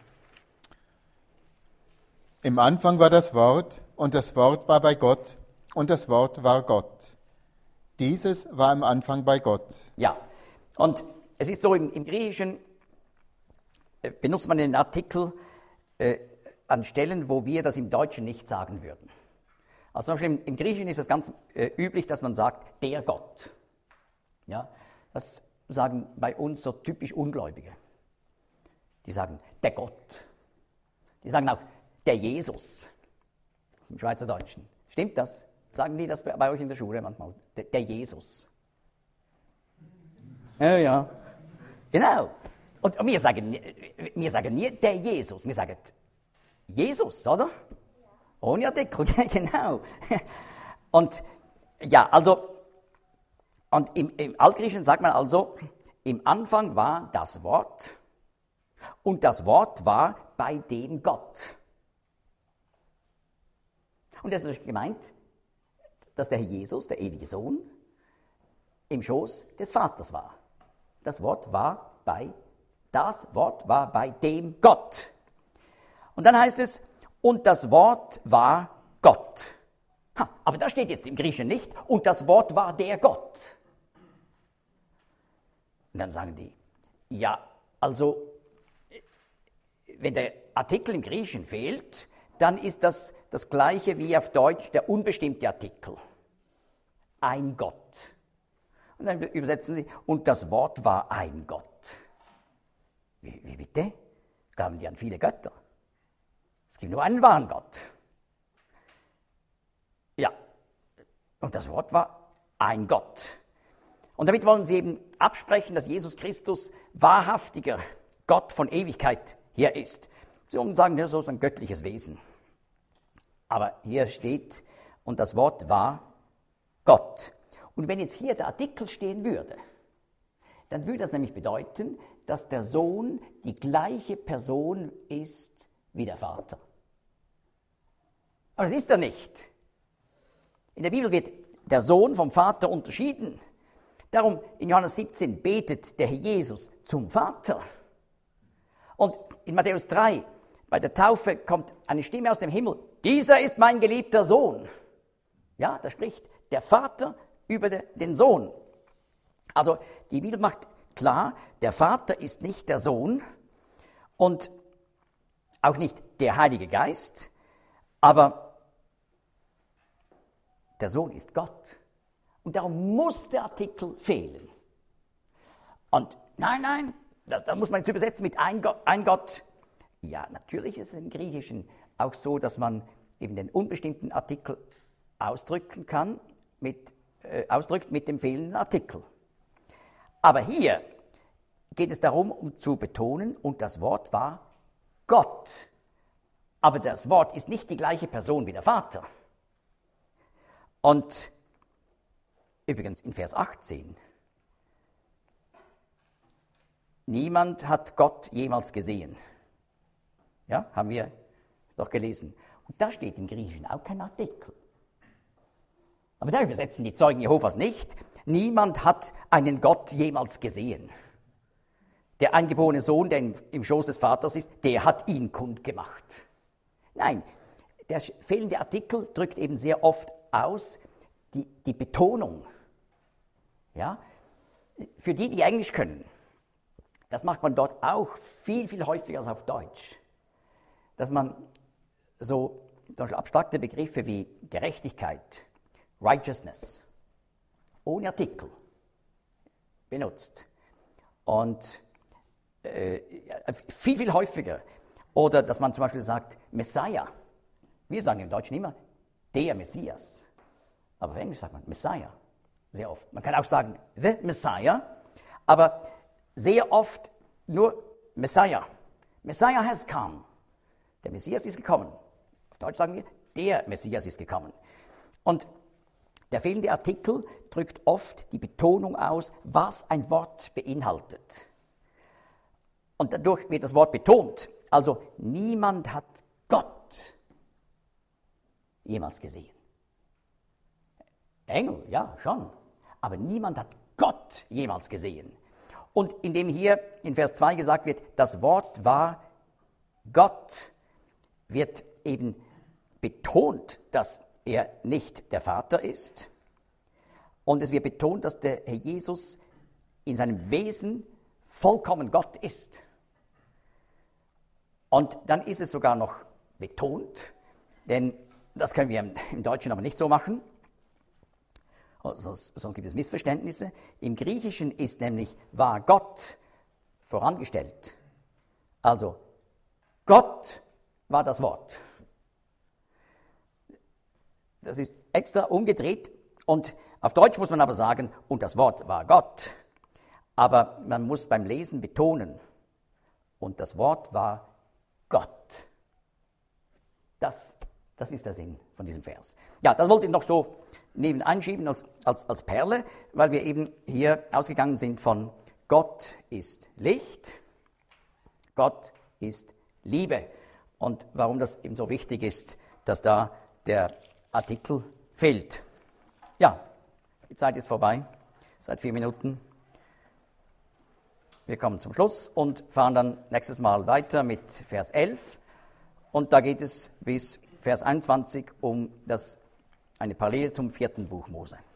Im Anfang war das Wort, und das Wort war bei Gott, und das Wort war Gott. Dieses war im Anfang bei Gott. Ja, und es ist so, im, im Griechischen äh, benutzt man den Artikel äh, an Stellen, wo wir das im Deutschen nicht sagen würden. Also zum Beispiel im, im Griechischen ist es ganz äh, üblich, dass man sagt, der Gott. Ja, das sagen bei uns so typisch Ungläubige. Die sagen, der Gott. Die sagen auch, der Jesus. Das ist im Schweizerdeutschen. Stimmt das? Sagen die das bei, bei euch in der Schule manchmal? Der, der Jesus. Ja, ja. Genau. Und, und wir, sagen, wir sagen nie der Jesus, wir sagen Jesus, oder? Ohne Artikel, genau. Und ja, also, und im, im Altgriechischen sagt man also, im Anfang war das Wort und das Wort war bei dem Gott. Und das ist natürlich gemeint, dass der Herr Jesus, der ewige Sohn, im Schoß des Vaters war. Das Wort war bei, das Wort war bei dem Gott. Und dann heißt es, und das Wort war Gott. Ha, aber da steht jetzt im Griechischen nicht, und das Wort war der Gott. Und dann sagen die, ja, also, wenn der Artikel im Griechischen fehlt, dann ist das das Gleiche wie auf Deutsch der unbestimmte Artikel. Ein Gott. Und dann übersetzen sie, und das Wort war ein Gott. Wie, wie bitte? Glauben die an viele Götter? Es gibt nur einen wahren Gott. Ja, und das Wort war ein Gott. Und damit wollen sie eben absprechen, dass Jesus Christus wahrhaftiger Gott von Ewigkeit her ist. Sie wollen sagen, ja, so ist ein göttliches Wesen. Aber hier steht, und das Wort war Gott. Und wenn jetzt hier der Artikel stehen würde, dann würde das nämlich bedeuten, dass der Sohn die gleiche Person ist wie der Vater. Aber das ist er nicht. In der Bibel wird der Sohn vom Vater unterschieden. Darum in Johannes siebzehn betet der Herr Jesus zum Vater. Und in Matthäus drei, bei der Taufe, kommt eine Stimme aus dem Himmel, dieser ist mein geliebter Sohn. Ja, da spricht der Vater über den Sohn. Also die Bibel macht klar, der Vater ist nicht der Sohn und auch nicht der Heilige Geist, aber der Sohn ist Gott. Und darum muss der Artikel fehlen. Und nein, nein, da, da muss man jetzt übersetzen mit ein Gott, ein Gott. Ja, natürlich ist es im Griechischen auch so, dass man eben den unbestimmten Artikel ausdrücken kann, mit, äh, ausdrückt mit dem fehlenden Artikel. Aber hier geht es darum, um zu betonen, und das Wort war Gott. Aber das Wort ist nicht die gleiche Person wie der Vater. Und übrigens in Vers achtzehn, niemand hat Gott jemals gesehen. Ja, haben wir doch gelesen. Und da steht im Griechischen auch kein Artikel. Aber da übersetzen die Zeugen Jehovas nicht, niemand hat einen Gott jemals gesehen. Der eingeborene Sohn, der im Schoß des Vaters ist, der hat ihn kundgemacht. Nein, der fehlende Artikel drückt eben sehr oft aus die, die Betonung. Ja? Für die, die Englisch können, das macht man dort auch viel, viel häufiger als auf Deutsch. Dass man so zum Beispiel abstrakte Begriffe wie Gerechtigkeit, Righteousness, ohne Artikel benutzt. Und äh, viel, viel häufiger. Oder dass man zum Beispiel sagt, Messiah. Wir sagen im Deutschen immer, der Messias. Aber auf Englisch sagt man Messiah, sehr oft. Man kann auch sagen, the Messiah, aber sehr oft nur Messiah. Messiah has come. Der Messias ist gekommen. Auf Deutsch sagen wir, der Messias ist gekommen. Und der fehlende Artikel drückt oft die Betonung aus, was ein Wort beinhaltet. Und dadurch wird das Wort betont. Also niemand hat Gott jemals gesehen. Engel, ja, schon. Aber niemand hat Gott jemals gesehen. Und indem hier in Vers zwei gesagt wird, das Wort war Gott, wird eben betont, dass er nicht der Vater ist. Und es wird betont, dass der Herr Jesus in seinem Wesen vollkommen Gott ist. Und dann ist es sogar noch betont, denn das können wir im, im Deutschen aber nicht so machen, sonst, sonst gibt es Missverständnisse. Im Griechischen ist nämlich war Gott vorangestellt. Also Gott war das Wort. Das ist extra umgedreht und auf Deutsch muss man aber sagen, und das Wort war Gott. Aber man muss beim Lesen betonen, und das Wort war Gott. Das, das ist der Sinn von diesem Vers. Ja, das wollte ich noch so neben einschieben als, als, als Perle, weil wir eben hier ausgegangen sind von Gott ist Licht, Gott ist Liebe. Und warum das eben so wichtig ist, dass da der Artikel fehlt. Ja, die Zeit ist vorbei, seit vier Minuten. Wir kommen zum Schluss und fahren dann nächstes Mal weiter mit Vers elf. Und da geht es bis Vers einundzwanzig um das, eine Parallele zum vierten Buch Mose.